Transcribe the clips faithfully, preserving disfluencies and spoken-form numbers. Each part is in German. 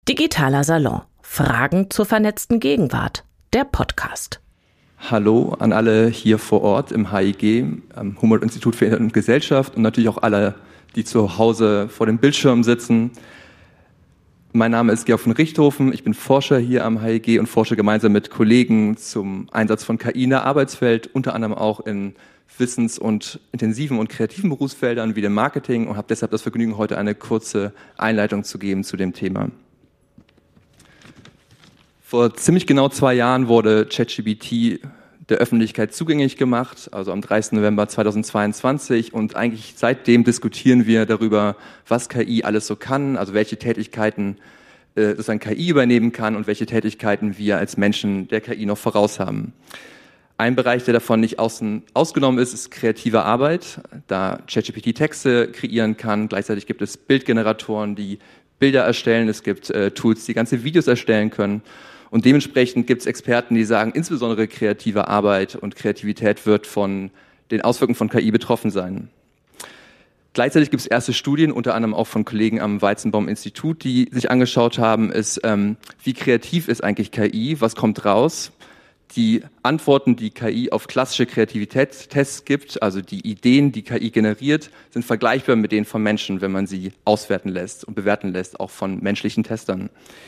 Digitaler Salon. Fragen zur vernetzten Gegenwart. Der Podcast. Hallo an alle hier vor Ort im H I G, am Humboldt-Institut für Internet und Gesellschaft und natürlich auch alle, die zu Hause vor dem Bildschirm sitzen. Mein Name ist Georg von Richthofen, ich bin Forscher hier am H I G und forsche gemeinsam mit Kollegen zum Einsatz von K I in der Arbeitswelt, unter anderem auch in wissens- und intensiven und kreativen Berufsfeldern wie dem Marketing und habe deshalb das Vergnügen, heute eine kurze Einleitung zu geben zu dem Thema. Vor ziemlich genau zwei Jahren wurde ChatGPT der Öffentlichkeit zugänglich gemacht, also am dreißigsten November zweitausendzweiundzwanzig, und eigentlich seitdem diskutieren wir darüber, was K I alles so kann, also welche Tätigkeiten äh, sozusagen K I übernehmen kann und welche Tätigkeiten wir als Menschen der K I noch voraus haben. Ein Bereich, der davon nicht außen, ausgenommen ist, ist kreative Arbeit, da ChatGPT Texte kreieren kann. Gleichzeitig gibt es Bildgeneratoren, die Bilder erstellen, es gibt äh, Tools, die ganze Videos erstellen können. Und dementsprechend gibt es Experten, die sagen, insbesondere kreative Arbeit und Kreativität wird von den Auswirkungen von K I betroffen sein. Gleichzeitig gibt es erste Studien, unter anderem auch von Kollegen am Weizenbaum-Institut, die sich angeschaut haben, ist, ähm, wie kreativ ist eigentlich K I, was kommt raus? Die Antworten, die K I auf klassische Kreativitätstests gibt, also die Ideen, die K I generiert, sind vergleichbar mit denen von Menschen, wenn man sie auswerten lässt und bewerten lässt, auch von menschlichen Testern.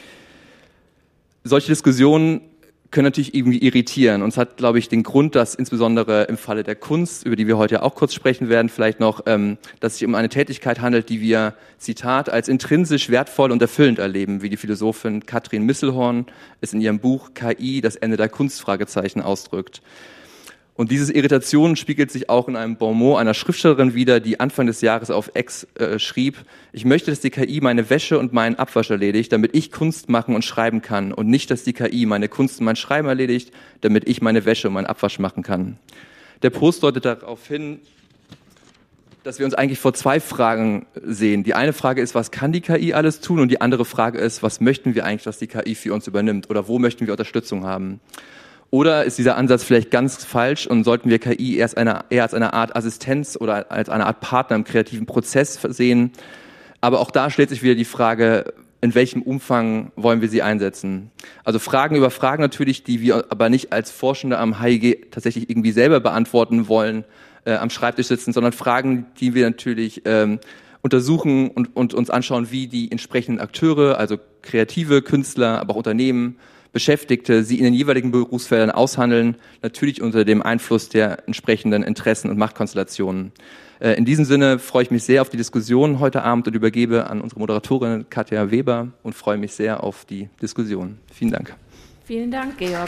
Solche Diskussionen können natürlich irgendwie irritieren und es hat, glaube ich, den Grund, dass insbesondere im Falle der Kunst, über die wir heute auch kurz sprechen werden, vielleicht noch, ähm, dass es sich um eine Tätigkeit handelt, die wir, Zitat, als intrinsisch wertvoll und erfüllend erleben, wie die Philosophin Katrin Misselhorn es in ihrem Buch K I, das Ende der Kunst, Fragezeichen, ausdrückt. Und diese Irritation spiegelt sich auch in einem Bon mot einer Schriftstellerin wider, die Anfang des Jahres auf X äh, schrieb: Ich möchte, dass die K I meine Wäsche und meinen Abwasch erledigt, damit ich Kunst machen und schreiben kann, und nicht, dass die K I meine Kunst und mein Schreiben erledigt, damit ich meine Wäsche und meinen Abwasch machen kann. Der Post deutet darauf hin, dass wir uns eigentlich vor zwei Fragen sehen. Die eine Frage ist, was kann die K I alles tun? Und die andere Frage ist, was möchten wir eigentlich, dass die K I für uns übernimmt? Oder wo möchten wir Unterstützung haben? Oder ist dieser Ansatz vielleicht ganz falsch und sollten wir K I erst eine, eher als eine Art Assistenz oder als eine Art Partner im kreativen Prozess sehen? Aber auch da stellt sich wieder die Frage, in welchem Umfang wollen wir sie einsetzen? Also Fragen über Fragen natürlich, die wir aber nicht als Forschende am H I G tatsächlich irgendwie selber beantworten wollen, äh, am Schreibtisch sitzen, sondern Fragen, die wir natürlich ähm, untersuchen und, und uns anschauen, wie die entsprechenden Akteure, also kreative Künstler, aber auch Unternehmen, Beschäftigte, sie in den jeweiligen Berufsfeldern aushandeln, natürlich unter dem Einfluss der entsprechenden Interessen und Machtkonstellationen. In diesem Sinne freue ich mich sehr auf die Diskussion heute Abend und übergebe an unsere Moderatorin Katja Weber und freue mich sehr auf die Diskussion. Vielen Dank. Vielen Dank, Georg.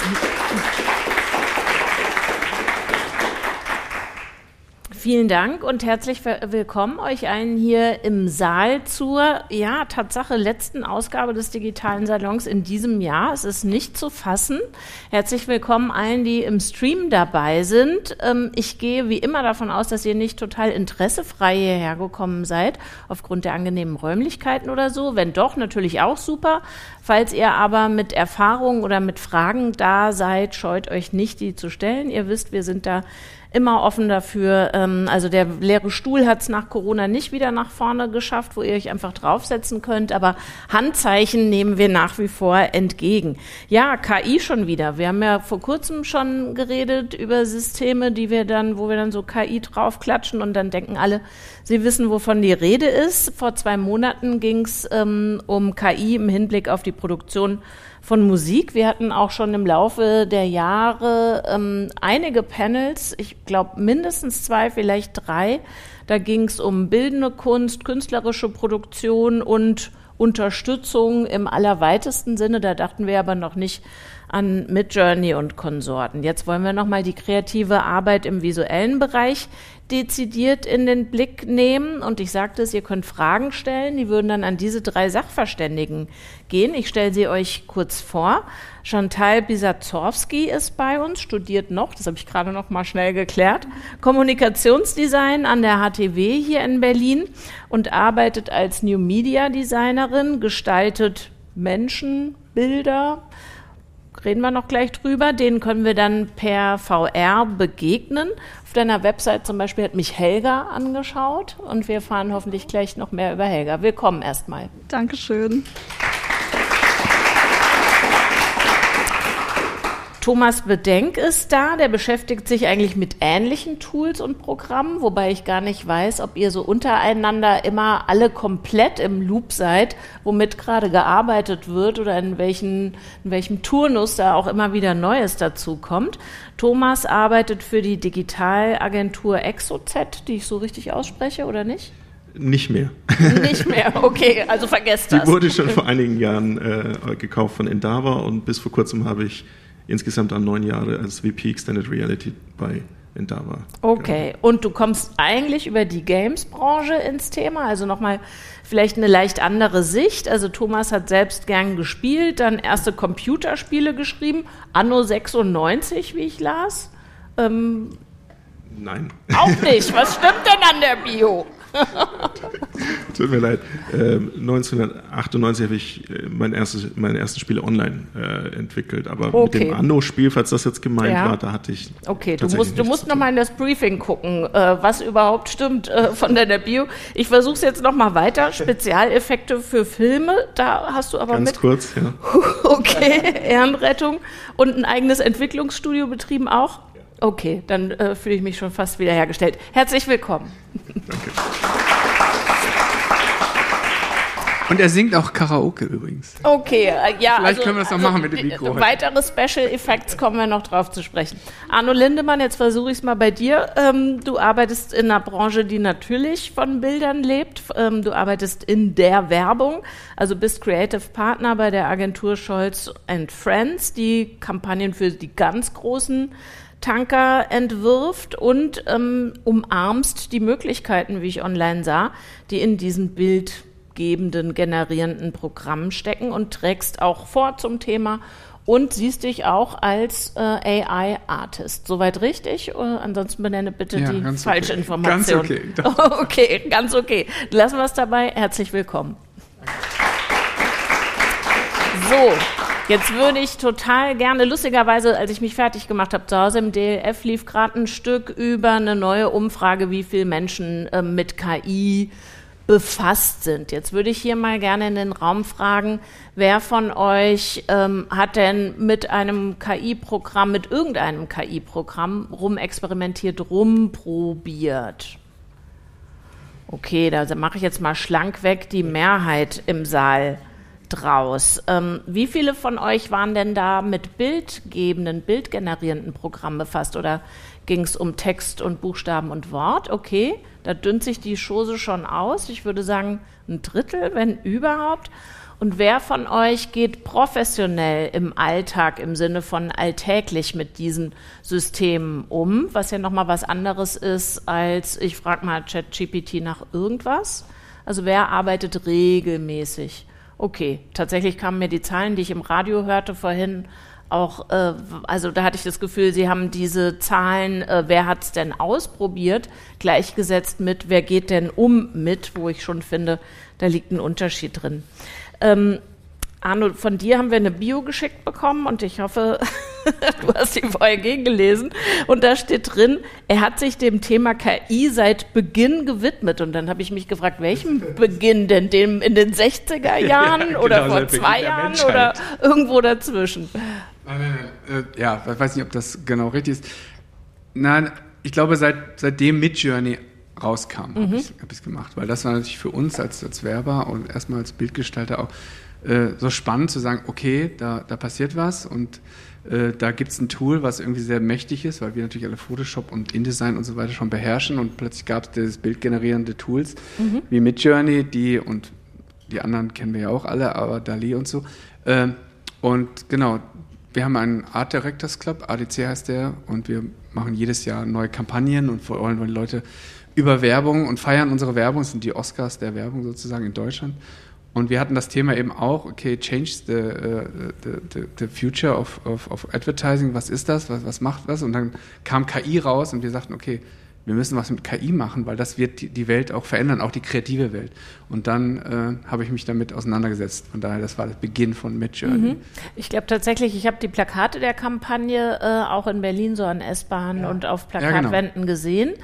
Vielen Dank und herzlich willkommen euch allen hier im Saal zur, ja, Tatsache letzten Ausgabe des Digitalen Salons in diesem Jahr. Es ist nicht zu fassen. Herzlich willkommen allen, die im Stream dabei sind. Ich gehe wie immer davon aus, dass ihr nicht total interessefrei hierher gekommen seid, aufgrund der angenehmen Räumlichkeiten oder so. Wenn doch, natürlich auch super. Falls ihr aber mit Erfahrungen oder mit Fragen da seid, scheut euch nicht, die zu stellen. Ihr wisst, wir sind da immer offen dafür. Also der leere Stuhl hat es nach Corona nicht wieder nach vorne geschafft, wo ihr euch einfach draufsetzen könnt, aber Handzeichen nehmen wir nach wie vor entgegen. Ja, K I schon wieder. Wir haben ja vor kurzem schon geredet über Systeme, die wir dann, wo wir dann so K I draufklatschen und dann denken alle, sie wissen, wovon die Rede ist. Vor zwei Monaten ging es ähm, um K I im Hinblick auf die Produktion von Musik. Wir hatten auch schon im Laufe der Jahre ähm, einige Panels, ich glaube mindestens zwei, vielleicht drei. Da ging es um bildende Kunst, künstlerische Produktion und Unterstützung im allerweitesten Sinne. Da dachten wir aber noch nicht an Midjourney und Konsorten. Jetzt wollen wir nochmal die kreative Arbeit im visuellen Bereich dezidiert in den Blick nehmen. Und ich sagte es, ihr könnt Fragen stellen, die würden dann an diese drei Sachverständigen gehen. Ich stelle sie euch kurz vor. Chantal Bisazowski ist bei uns, studiert noch, das habe ich gerade noch mal schnell geklärt, Kommunikationsdesign an der H T W hier in Berlin und arbeitet als New Media Designerin, gestaltet Menschen, Bilder, reden wir noch gleich drüber, denen können wir dann per V R begegnen. Auf deiner Website zum Beispiel hat mich Helga angeschaut und wir erfahren hoffentlich gleich noch mehr über Helga. Willkommen erstmal. Dankeschön. Thomas Bedenk ist da, der beschäftigt sich eigentlich mit ähnlichen Tools und Programmen, wobei ich gar nicht weiß, ob ihr so untereinander immer alle komplett im Loop seid, womit gerade gearbeitet wird oder in, welchen, in welchem Turnus da auch immer wieder Neues dazu kommt. Thomas arbeitet für die Digitalagentur Exozet, die ich so richtig ausspreche, oder nicht? Nicht mehr. Nicht mehr, okay, also vergesst das. Die wurde schon vor einigen Jahren äh, gekauft von Endava und bis vor kurzem habe ich insgesamt an neun Jahre als V P Extended Reality bei Endava. Okay, und du kommst eigentlich über die Games-Branche ins Thema, also nochmal vielleicht eine leicht andere Sicht. Also Thomas hat selbst gern gespielt, dann erste Computerspiele geschrieben, anno sechsundneunzig, wie ich las. Ähm, Nein. Auch nicht, was stimmt denn an der Bio? Tut mir leid. Ähm, neunzehnhundertachtundneunzig habe ich äh, mein erstes, meine ersten Spiele online äh, entwickelt. Aber okay. mit dem Anno-Spiel, falls das jetzt gemeint ja. war, da hatte ich. Okay, du musst, du musst nochmal in das Briefing gucken, äh, was überhaupt stimmt äh, von deiner Bio. Ich versuche es jetzt nochmal weiter. Spezialeffekte für Filme, da hast du aber Ganz mit. Ganz kurz, ja. Okay, Ehrenrettung. Und ein eigenes Entwicklungsstudio betrieben auch? Okay, dann äh, fühle ich mich schon fast wiederhergestellt. Herzlich willkommen. Danke. Und er singt auch Karaoke übrigens. Okay, äh, ja. Vielleicht also, können wir das noch also, machen mit dem Mikro. Äh, weitere Special Effects kommen wir noch drauf zu sprechen. Arno Lindemann, jetzt versuche ich es mal bei dir. Ähm, du arbeitest in einer Branche, die natürlich von Bildern lebt. Ähm, du arbeitest in der Werbung, also bist Creative Partner bei der Agentur Scholz and Friends, die Kampagnen für die ganz großen Tanker entwirft und ähm, umarmst die Möglichkeiten, wie ich online sah, die in diesen bildgebenden, generierenden Programmen stecken und trägst auch vor zum Thema und siehst dich auch als äh, A I-Artist. Soweit richtig? Oder ansonsten benenne bitte ja, die falsche okay. Information. Ganz okay. Okay, ganz okay. Lassen wir es dabei. Herzlich willkommen. So. Jetzt würde ich total gerne, lustigerweise, als ich mich fertig gemacht habe zu Hause im D L F, lief gerade ein Stück über eine neue Umfrage, wie viele Menschen äh, mit K I befasst sind. Jetzt würde ich hier mal gerne in den Raum fragen, wer von euch ähm, hat denn mit einem K I-Programm, mit irgendeinem K I-Programm rumexperimentiert, rumprobiert? Okay, da mache ich jetzt mal schlank weg die Mehrheit im Saal draus. Ähm, wie viele von euch waren denn da mit bildgebenden, bildgenerierenden Programmen befasst oder ging es um Text und Buchstaben und Wort? Okay, da dünnt sich die Chose schon aus. Ich würde sagen ein Drittel, wenn überhaupt. Und wer von euch geht professionell im Alltag im Sinne von alltäglich mit diesen Systemen um, was ja nochmal was anderes ist als ich frage mal ChatGPT nach irgendwas? Also wer arbeitet regelmäßig? Okay, tatsächlich kamen mir die Zahlen, die ich im Radio hörte vorhin, auch, äh, also da hatte ich das Gefühl, Sie haben diese Zahlen, äh, wer hat es denn ausprobiert, gleichgesetzt mit, wer geht denn um mit, wo ich schon finde, da liegt ein Unterschied drin. Ähm, Arno, von dir haben wir eine Bio geschickt bekommen und ich hoffe, du hast die vorher gegengelesen und da steht drin, er hat sich dem Thema K I seit Beginn gewidmet und dann habe ich mich gefragt, welchem Beginn denn, dem in den sechziger Jahren ja, genau, oder vor zwei Jahren oder irgendwo dazwischen? Nein, nein, nein. Äh, ja, ich weiß nicht, ob das genau richtig ist. Nein, ich glaube, seit, seitdem Midjourney rauskam, mhm. habe ich es gemacht, weil das war natürlich für uns als, als Werber und erstmal als Bildgestalter auch so spannend zu sagen, okay, da, da passiert was und äh, da gibt es ein Tool, was irgendwie sehr mächtig ist, weil wir natürlich alle Photoshop und InDesign und so weiter schon beherrschen und plötzlich gab es dieses bildgenerierende Tools mhm. wie Midjourney, die und die anderen kennen wir ja auch alle, aber Dali und so. Äh, und genau, wir haben einen Art Directors Club, A D C heißt der, und wir machen jedes Jahr neue Kampagnen und wollen die Leute über Werbung und feiern unsere Werbung, das sind die Oscars der Werbung sozusagen in Deutschland. Und wir hatten das Thema eben auch, okay, change the, uh, the, the, the future of, of, of advertising, was ist das, was, was macht das? Und dann kam K I raus und wir sagten, okay, wir müssen was mit K I machen, weil das wird die, die Welt auch verändern, auch die kreative Welt. Und dann äh, habe ich mich damit auseinandergesetzt. Von daher, das war der Beginn von Midjourney. Mhm. Ich glaube tatsächlich, ich habe die Plakate der Kampagne äh, auch in Berlin so an S-Bahnen ja. und auf Plakatwänden ja, genau. gesehen.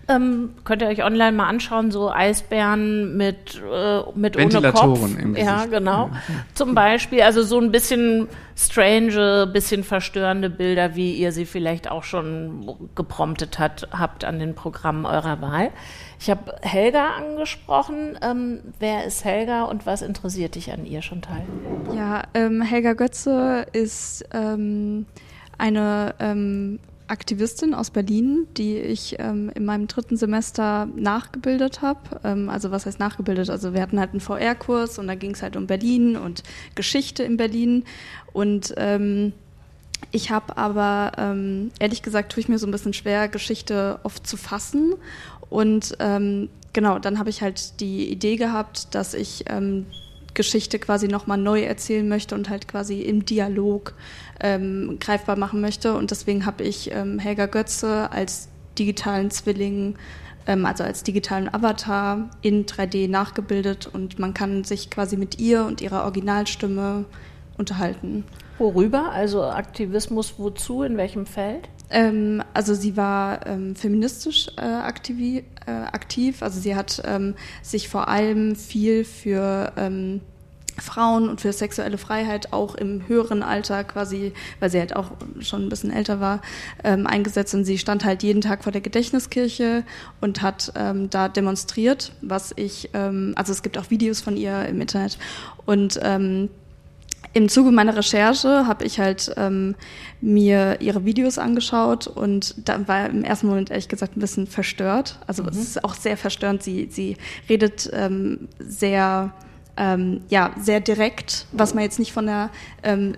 Ähm, könnt ihr euch online mal anschauen, so Eisbären mit, äh, mit Ventilatoren ohne Kopf. im Gesicht. Ja, genau. Ja. Zum Beispiel, also so ein bisschen strange, bisschen verstörende Bilder, wie ihr sie vielleicht auch schon gepromptet hat, habt an den Programmen eurer Wahl. Ich habe Helga angesprochen. Ähm, wer ist Helga und was interessiert dich an ihr, Chantal? Ja, ähm, Helga Götze ist ähm, eine ähm, Aktivistin aus Berlin, die ich ähm, in meinem dritten Semester nachgebildet habe. Ähm, also was heißt nachgebildet? Also wir hatten halt einen V R-Kurs und da ging es halt um Berlin und Geschichte in Berlin. Und ähm, ich habe aber, ähm, ehrlich gesagt, tue ich mir so ein bisschen schwer, Geschichte oft zu fassen. Und ähm, genau, dann habe ich halt die Idee gehabt, dass ich ähm, Geschichte quasi nochmal neu erzählen möchte und halt quasi im Dialog ähm, greifbar machen möchte. Und deswegen habe ich ähm, Helga Götze als digitalen Zwilling, ähm, also als digitalen Avatar in drei D nachgebildet und man kann sich quasi mit ihr und ihrer Originalstimme unterhalten. Worüber? Also Aktivismus wozu? In welchem Feld? Ähm, also sie war ähm, feministisch äh, aktiv, äh, aktiv, also sie hat ähm, sich vor allem viel für ähm, Frauen und für sexuelle Freiheit auch im höheren Alter quasi, weil sie halt auch schon ein bisschen älter war, ähm, eingesetzt und sie stand halt jeden Tag vor der Gedächtniskirche und hat ähm, da demonstriert, was ich, ähm, also es gibt auch Videos von ihr im Internet und ähm, im Zuge meiner Recherche habe ich halt ähm, mir ihre Videos angeschaut und da war im ersten Moment ehrlich gesagt ein bisschen verstört. Also mhm. es ist auch sehr verstörend. Sie, sie redet ähm, sehr, ähm, ja, sehr direkt, was man jetzt nicht von einer ähm,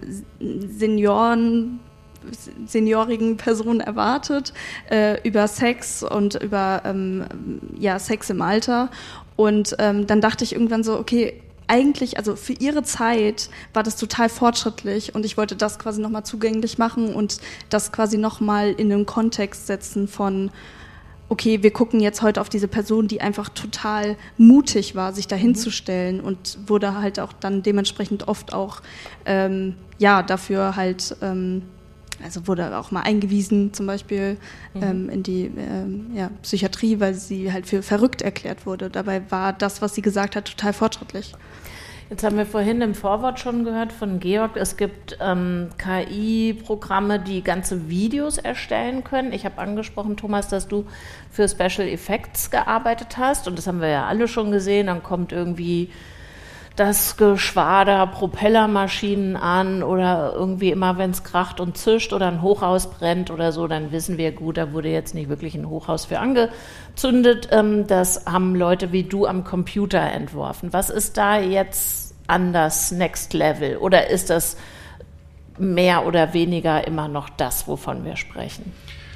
Senioren, seniorigen Person erwartet, äh, über Sex und über ähm, ja, Sex im Alter. Und ähm, dann dachte ich irgendwann so, okay, eigentlich, also für ihre Zeit war das total fortschrittlich und ich wollte das quasi nochmal zugänglich machen und das quasi nochmal in einen Kontext setzen von, okay, wir gucken jetzt heute auf diese Person, die einfach total mutig war, sich dahin mhm. zu stellen und wurde halt auch dann dementsprechend oft auch, ähm, ja, dafür halt, ähm, also wurde auch mal eingewiesen zum Beispiel mhm. ähm, in die ähm, ja, Psychiatrie, weil sie halt für verrückt erklärt wurde. Dabei war das, was sie gesagt hat, total fortschrittlich. Jetzt haben wir vorhin im Vorwort schon gehört von Georg, es gibt ähm, K I-Programme, die ganze Videos erstellen können. Ich habe angesprochen, Thomas, dass du für Special Effects gearbeitet hast und das haben wir ja alle schon gesehen. Dann kommt irgendwie das Geschwader Propellermaschinen an oder irgendwie immer, wenn es kracht und zischt oder ein Hochhaus brennt oder so, dann wissen wir, gut, da wurde jetzt nicht wirklich ein Hochhaus für angezündet. Das haben Leute wie du am Computer entworfen. Was ist da jetzt anders, Next Level? Oder ist das mehr oder weniger immer noch das, wovon wir sprechen?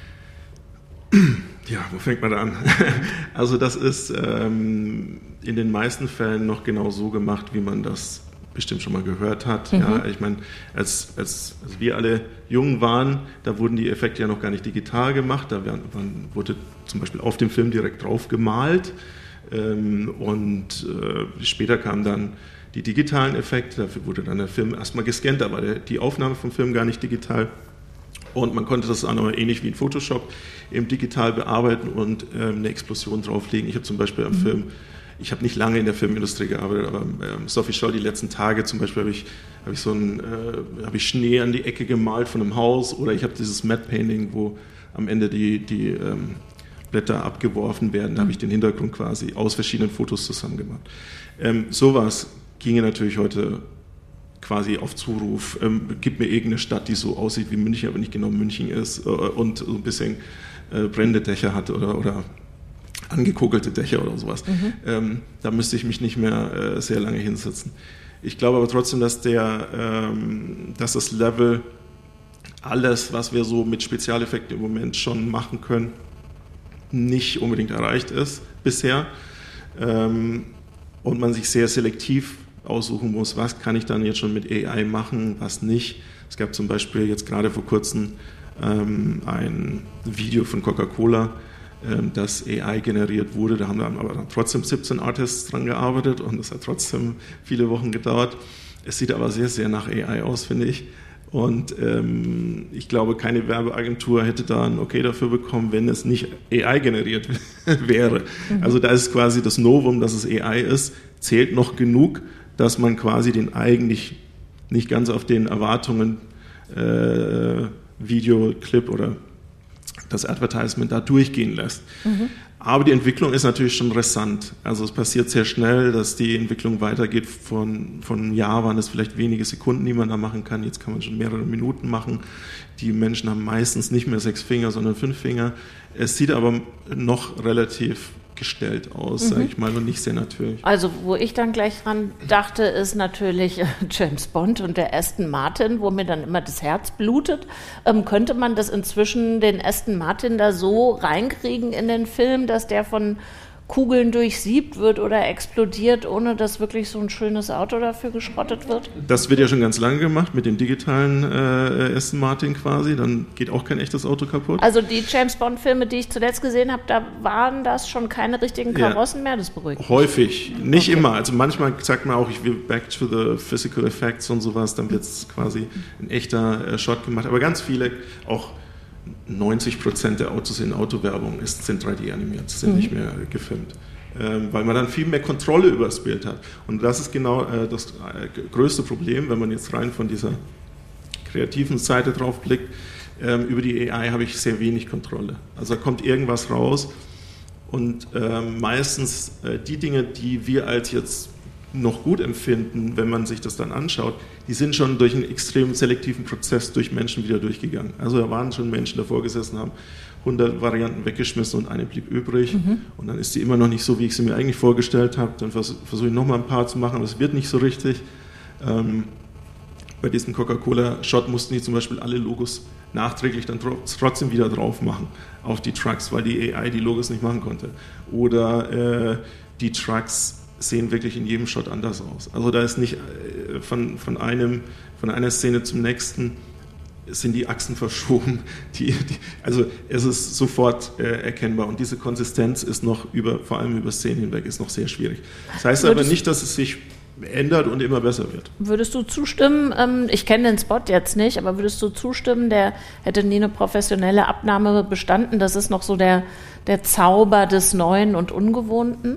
Ja, wo fängt man da an? Also das ist ähm, in den meisten Fällen noch genau so gemacht, wie man das bestimmt schon mal gehört hat. Mhm. Ja, ich meine, als, als, als wir alle jung waren, da wurden die Effekte ja noch gar nicht digital gemacht. Da werden, man wurde zum Beispiel auf dem Film direkt drauf gemalt ähm, und äh, später kamen dann die digitalen Effekte. Dafür wurde dann der Film erstmal gescannt, aber der, die Aufnahme vom Film gar nicht digital. Und man konnte das auch noch ähnlich wie in Photoshop eben digital bearbeiten und ähm, eine Explosion drauflegen. Ich habe zum Beispiel am mhm. Film, ich habe nicht lange in der Filmindustrie gearbeitet, aber ähm, Sophie Scholl, die letzten Tage zum Beispiel, habe ich, hab ich so ein, äh, habe ich Schnee an die Ecke gemalt von einem Haus oder ich habe dieses Matte Painting, wo am Ende die, die ähm, Blätter abgeworfen werden, da habe ich den Hintergrund quasi aus verschiedenen Fotos zusammen gemacht. Ähm, sowas ginge natürlich heute quasi auf Zuruf, ähm, gib mir irgendeine Stadt, die so aussieht wie München, aber nicht genau München ist äh, und so ein bisschen äh, brennende Dächer hat oder, oder angekugelte Dächer oder sowas. Mhm. Ähm, da müsste ich mich nicht mehr äh, sehr lange hinsetzen. Ich glaube aber trotzdem, dass, der, ähm, dass das Level, alles, was wir so mit Spezialeffekten im Moment schon machen können, nicht unbedingt erreicht ist bisher ähm, und man sich sehr selektiv aussuchen muss, was kann ich dann jetzt schon mit A I machen, was nicht. Es gab zum Beispiel jetzt gerade vor kurzem ähm, ein Video von Coca-Cola, ähm, das A I generiert wurde. Da haben dann aber dann trotzdem siebzehn Artists dran gearbeitet und das hat trotzdem viele Wochen gedauert. Es sieht aber sehr, sehr nach A I aus, finde ich. Und ähm, ich glaube, keine Werbeagentur hätte da ein Okay dafür bekommen, wenn es nicht A I generiert wäre. Mhm. Also da ist quasi das Novum, dass es A I ist, zählt noch genug, dass man quasi den eigentlich nicht ganz auf den Erwartungen äh, Videoclip oder das Advertisement da durchgehen lässt. Mhm. Aber die Entwicklung ist natürlich schon rasant. Also es passiert sehr schnell, dass die Entwicklung weitergeht. Von, von einem Jahr waren es vielleicht wenige Sekunden, die man da machen kann. Jetzt kann man schon mehrere Minuten machen. Die Menschen haben meistens nicht mehr sechs Finger, sondern fünf Finger. Es sieht aber noch relativ gestellt aus, mhm. sage ich mal, und nicht sehr natürlich. Also wo ich dann gleich dran dachte, ist natürlich James Bond und der Aston Martin, wo mir dann immer das Herz blutet. Ähm, könnte man das inzwischen, den Aston Martin da so reinkriegen in den Film, dass der von Kugeln durchsiebt wird oder explodiert, ohne dass wirklich so ein schönes Auto dafür geschrottet wird? Das wird ja schon ganz lange gemacht mit dem digitalen äh, Aston Martin quasi, dann geht auch kein echtes Auto kaputt. Also die James-Bond-Filme, die ich zuletzt gesehen habe, da waren das schon keine richtigen Karossen ja. mehr, das beruhigt. Häufig, nicht okay. immer. Also manchmal sagt man auch, ich will back to the physical effects und sowas, dann wird es quasi ein echter äh, Shot gemacht, aber ganz viele, auch neunzig Prozent der Autos in Autowerbung ist, sind drei D animiert, sind mhm. nicht mehr gefilmt, ähm, weil man dann viel mehr Kontrolle über das Bild hat. Und das ist genau äh, das äh, größte Problem, wenn man jetzt rein von dieser kreativen Seite drauf blickt. Ähm, über die A I habe ich sehr wenig Kontrolle. Also da kommt irgendwas raus und ähm, meistens äh, die Dinge, die wir als jetzt noch gut empfinden, wenn man sich das dann anschaut, die sind schon durch einen extrem selektiven Prozess durch Menschen wieder durchgegangen. Also da waren schon Menschen davor gesessen, haben hundert Varianten weggeschmissen und eine blieb übrig. Mhm. Und dann ist sie immer noch nicht so, wie ich sie mir eigentlich vorgestellt habe. Dann vers- versuche ich nochmal ein paar zu machen, aber es wird nicht so richtig. Ähm, bei diesem Coca-Cola-Shot mussten die zum Beispiel alle Logos nachträglich dann tro- trotzdem wieder drauf machen auf die Trucks, weil die A I die Logos nicht machen konnte. Oder äh, die Trucks sehen wirklich in jedem Shot anders aus. Also da ist nicht äh, von, von, einem, von einer Szene zum nächsten sind die Achsen verschoben. Die, die, also es ist sofort äh, erkennbar und diese Konsistenz ist noch über, vor allem über Szenen hinweg, ist noch sehr schwierig. Das heißt aber nicht, dass es sich ändert und immer besser wird. Würdest du zustimmen, ähm, ich kenne den Spot jetzt nicht, aber würdest du zustimmen, der hätte nie eine professionelle Abnahme bestanden? Das ist noch so der, der Zauber des Neuen und Ungewohnten?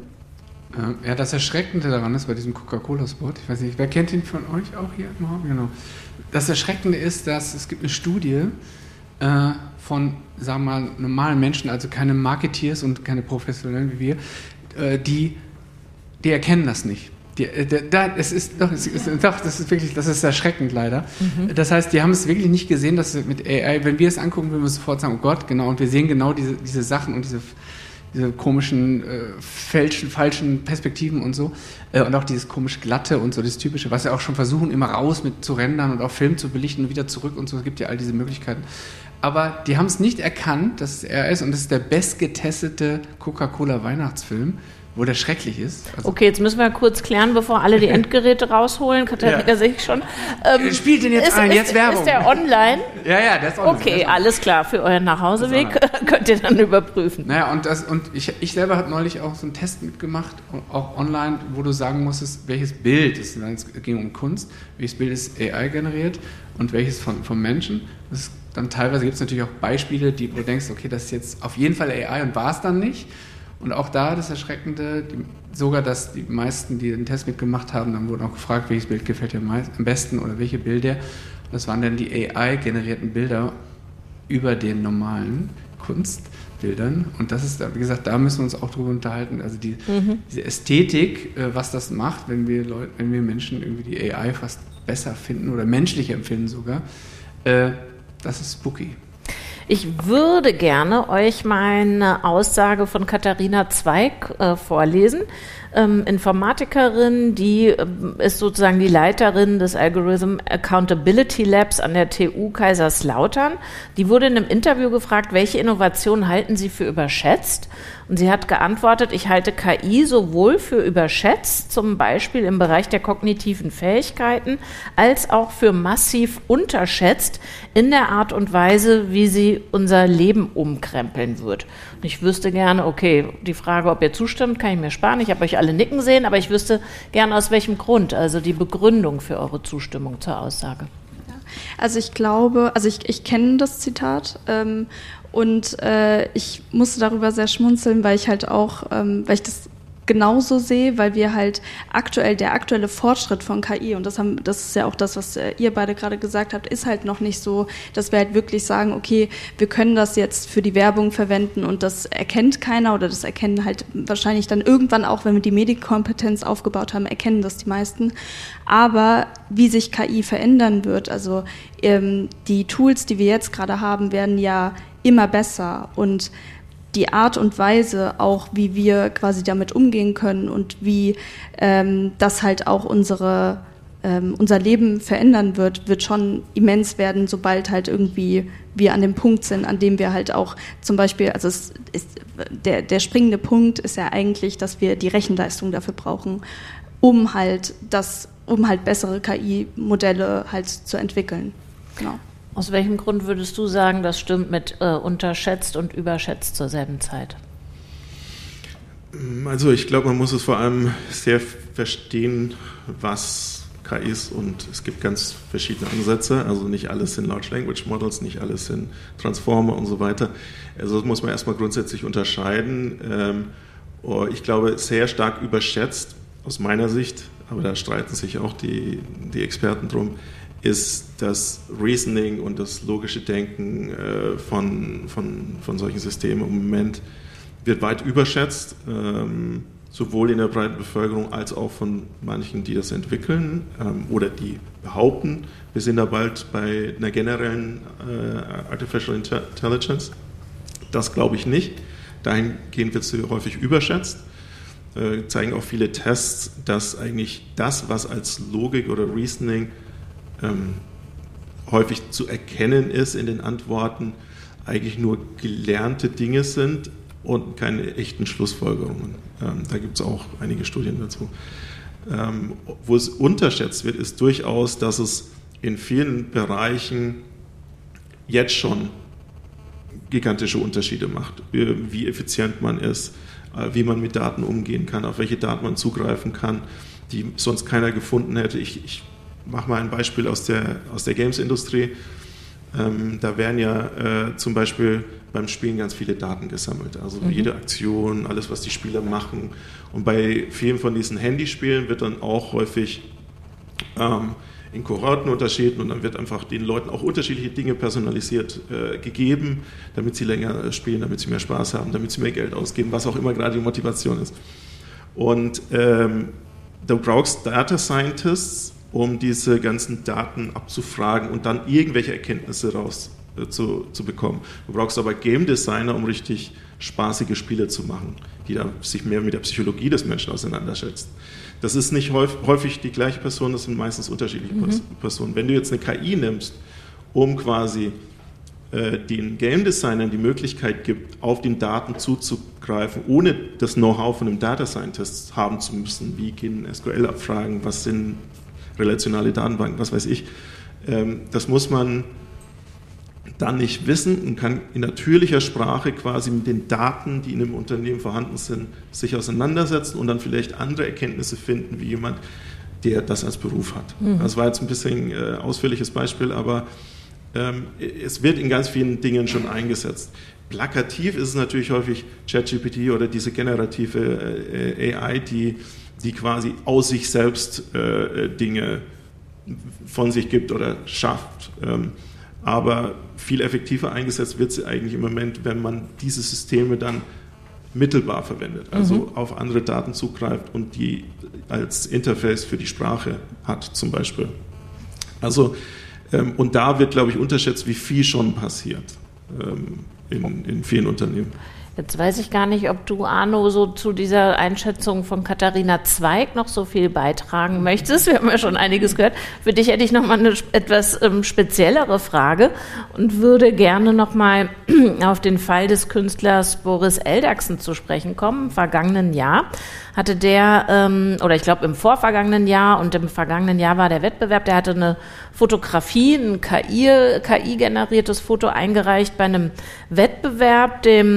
Ja, das Erschreckende daran ist bei diesem Coca-Cola-Spot, ich weiß nicht, wer kennt ihn von euch auch hier im Raum? Genau. Das Erschreckende ist, dass es gibt eine Studie äh, von, sagen wir mal, normalen Menschen, also keine Marketeers und keine Professionellen wie wir, äh, die, die erkennen das nicht. Die, äh, da, es ist, doch, es ist, doch, das ist wirklich, das ist erschreckend leider. Mhm. Das heißt, die haben es wirklich nicht gesehen, dass mit A I, wenn wir es angucken, würden wir sofort sagen, oh Gott, genau, und wir sehen genau diese, diese Sachen und diese diese komischen, äh, falschen, falschen Perspektiven und so. Äh, und auch dieses komisch Glatte und so, das Typische, was ja auch schon versuchen, immer raus mit zu rendern und auch Film zu belichten und wieder zurück und so. Es gibt ja all diese Möglichkeiten. Aber die haben es nicht erkannt, dass es er ist und das ist der bestgetestete Coca-Cola-Weihnachtsfilm, wo der schrecklich ist. Also okay, jetzt müssen wir kurz klären, bevor alle die Endgeräte rausholen. Katharina ja. sehe ich schon. Ähm, Spielt den jetzt ist, ein, jetzt ist, Werbung. Ist der online? Ja, ja, der ist online. Okay, ist alles klar. Für euren Nachhauseweg könnt ihr dann überprüfen. Naja, und, das, und ich, ich selber habe neulich auch so einen Test mitgemacht, auch online, wo du sagen musstest, welches Bild, es ging um Kunst, welches Bild ist A I generiert und welches von, vom Menschen. Das ist dann teilweise gibt es natürlich auch Beispiele, die wo du denkst, okay, das ist jetzt auf jeden Fall A I und war es dann nicht. Und auch da das Erschreckende, die, sogar, dass die meisten, die den Test mitgemacht haben, dann wurden auch gefragt, welches Bild gefällt dir am besten oder welche Bilder. Und das waren dann die A I-generierten Bilder über den normalen Kunstbildern. Und das ist, wie gesagt, da müssen wir uns auch drüber unterhalten. Also die, mhm. diese Ästhetik, was das macht, wenn wir, Leute, wenn wir Menschen irgendwie die A I fast besser finden oder menschlich empfinden sogar, das ist spooky. Ich würde gerne euch meine Aussage von Katharina Zweig äh, vorlesen. Ähm, Informatikerin, die äh, ist sozusagen die Leiterin des Algorithm Accountability Labs an der T U Kaiserslautern. Die wurde in einem Interview gefragt, welche Innovationen halten Sie für überschätzt? Und sie hat geantwortet, ich halte K I sowohl für überschätzt, zum Beispiel im Bereich der kognitiven Fähigkeiten, als auch für massiv unterschätzt in der Art und Weise, wie sie unser Leben umkrempeln wird. Und ich wüsste gerne, okay, die Frage, ob ihr zustimmt, kann ich mir sparen. Ich habe euch alle nicken sehen, aber ich wüsste gerne, aus welchem Grund, also die Begründung für eure Zustimmung zur Aussage. Also ich glaube, also ich, ich kenne das Zitat ähm, und äh, ich musste darüber sehr schmunzeln, weil ich halt auch, ähm, weil ich das genauso sehe, weil wir halt aktuell, der aktuelle Fortschritt von K I, und das haben, das ist ja auch das, was ihr beide gerade gesagt habt, ist halt noch nicht so, dass wir halt wirklich sagen, okay, wir können das jetzt für die Werbung verwenden und das erkennt keiner oder das erkennen halt wahrscheinlich dann irgendwann auch, wenn wir die Medienkompetenz aufgebaut haben, erkennen das die meisten. Aber wie sich K I verändern wird, also ähm, die Tools, die wir jetzt gerade haben, werden ja immer besser und die Art und Weise auch, wie wir quasi damit umgehen können und wie ähm, das halt auch unsere, ähm, unser Leben verändern wird, wird schon immens werden, sobald halt irgendwie wir an dem Punkt sind, an dem wir halt auch zum Beispiel, also es ist, der, der springende Punkt ist ja eigentlich, dass wir die Rechenleistung dafür brauchen, um halt das, um halt bessere K I-Modelle halt zu entwickeln. Genau. Aus welchem Grund würdest du sagen, das stimmt mit äh, unterschätzt und überschätzt zur selben Zeit? Also ich glaube, man muss es vor allem sehr verstehen, was K I ist, und es gibt ganz verschiedene Ansätze, also nicht alles sind Large Language Models, nicht alles sind Transformer und so weiter. Also das muss man erstmal grundsätzlich unterscheiden. Ähm, ich glaube, sehr stark überschätzt aus meiner Sicht, aber da streiten sich auch die, die Experten drum, ist das Reasoning und das logische Denken äh, von, von, von solchen Systemen im Moment wird weit überschätzt, ähm, sowohl in der breiten Bevölkerung als auch von manchen, die das entwickeln ähm, oder die behaupten, wir sind da bald bei einer generellen äh, Artificial Intelligence. Das glaube ich nicht. Dahingehend wird sie häufig überschätzt. Äh, zeigen auch viele Tests, dass eigentlich das, was als Logik oder Reasoning Ähm, häufig zu erkennen ist in den Antworten, eigentlich nur gelernte Dinge sind und keine echten Schlussfolgerungen. Ähm, da gibt es auch einige Studien dazu. Ähm, wo es unterschätzt wird, ist durchaus, dass es in vielen Bereichen jetzt schon gigantische Unterschiede macht, wie effizient man ist, wie man mit Daten umgehen kann, auf welche Daten man zugreifen kann, die sonst keiner gefunden hätte. Ich, ich mach mal ein Beispiel aus der, aus der Games-Industrie. Ähm, da werden ja äh, zum Beispiel beim Spielen ganz viele Daten gesammelt. Also mhm. jede Aktion, alles, was die Spieler machen. Und bei vielen von diesen Handyspielen wird dann auch häufig ähm, in Kohorten unterschieden und dann wird einfach den Leuten auch unterschiedliche Dinge personalisiert äh, gegeben, damit sie länger spielen, damit sie mehr Spaß haben, damit sie mehr Geld ausgeben, was auch immer gerade die Motivation ist. Und ähm, du brauchst Data Scientists, um diese ganzen Daten abzufragen und dann irgendwelche Erkenntnisse raus äh, zu, zu bekommen. Du brauchst aber Game Designer, um richtig spaßige Spiele zu machen, die da sich mehr mit der Psychologie des Menschen auseinandersetzen. Das ist nicht häufig, häufig die gleiche Person, das sind meistens unterschiedliche mhm. Personen. Wenn du jetzt eine K I nimmst, um quasi äh, den Game Designern die Möglichkeit gibt, auf den Daten zuzugreifen, ohne das Know-how von einem Data Scientist haben zu müssen, wie gehen S Q L-Abfragen, was sind relationale Datenbanken, was weiß ich. Das muss man dann nicht wissen und kann in natürlicher Sprache quasi mit den Daten, die in einem Unternehmen vorhanden sind, sich auseinandersetzen und dann vielleicht andere Erkenntnisse finden, wie jemand, der das als Beruf hat. Mhm. Das war jetzt ein bisschen äh, ausführliches Beispiel, aber ähm, es wird in ganz vielen Dingen schon eingesetzt. Plakativ ist es natürlich häufig ChatGPT oder diese generative äh, A I, die die quasi aus sich selbst äh, Dinge von sich gibt oder schafft. Ähm, aber viel effektiver eingesetzt wird sie eigentlich im Moment, wenn man diese Systeme dann mittelbar verwendet, also mhm. auf andere Daten zugreift und die als Interface für die Sprache hat zum Beispiel. Also, ähm, und da wird, glaube ich, unterschätzt, wie viel schon passiert ähm, in, in vielen Unternehmen. Jetzt weiß ich gar nicht, ob du, Arno, so zu dieser Einschätzung von Katharina Zweig noch so viel beitragen möchtest. Wir haben ja schon einiges gehört. Für dich hätte ich noch mal eine etwas ähm, speziellere Frage und würde gerne noch mal auf den Fall des Künstlers Boris Eldagsen zu sprechen kommen. Im vergangenen Jahr hatte der, ähm, oder ich glaube im vorvergangenen Jahr und im vergangenen Jahr war der Wettbewerb, der hatte eine Fotografie, ein K I-generiertes Foto eingereicht bei einem Wettbewerb, dem ähm,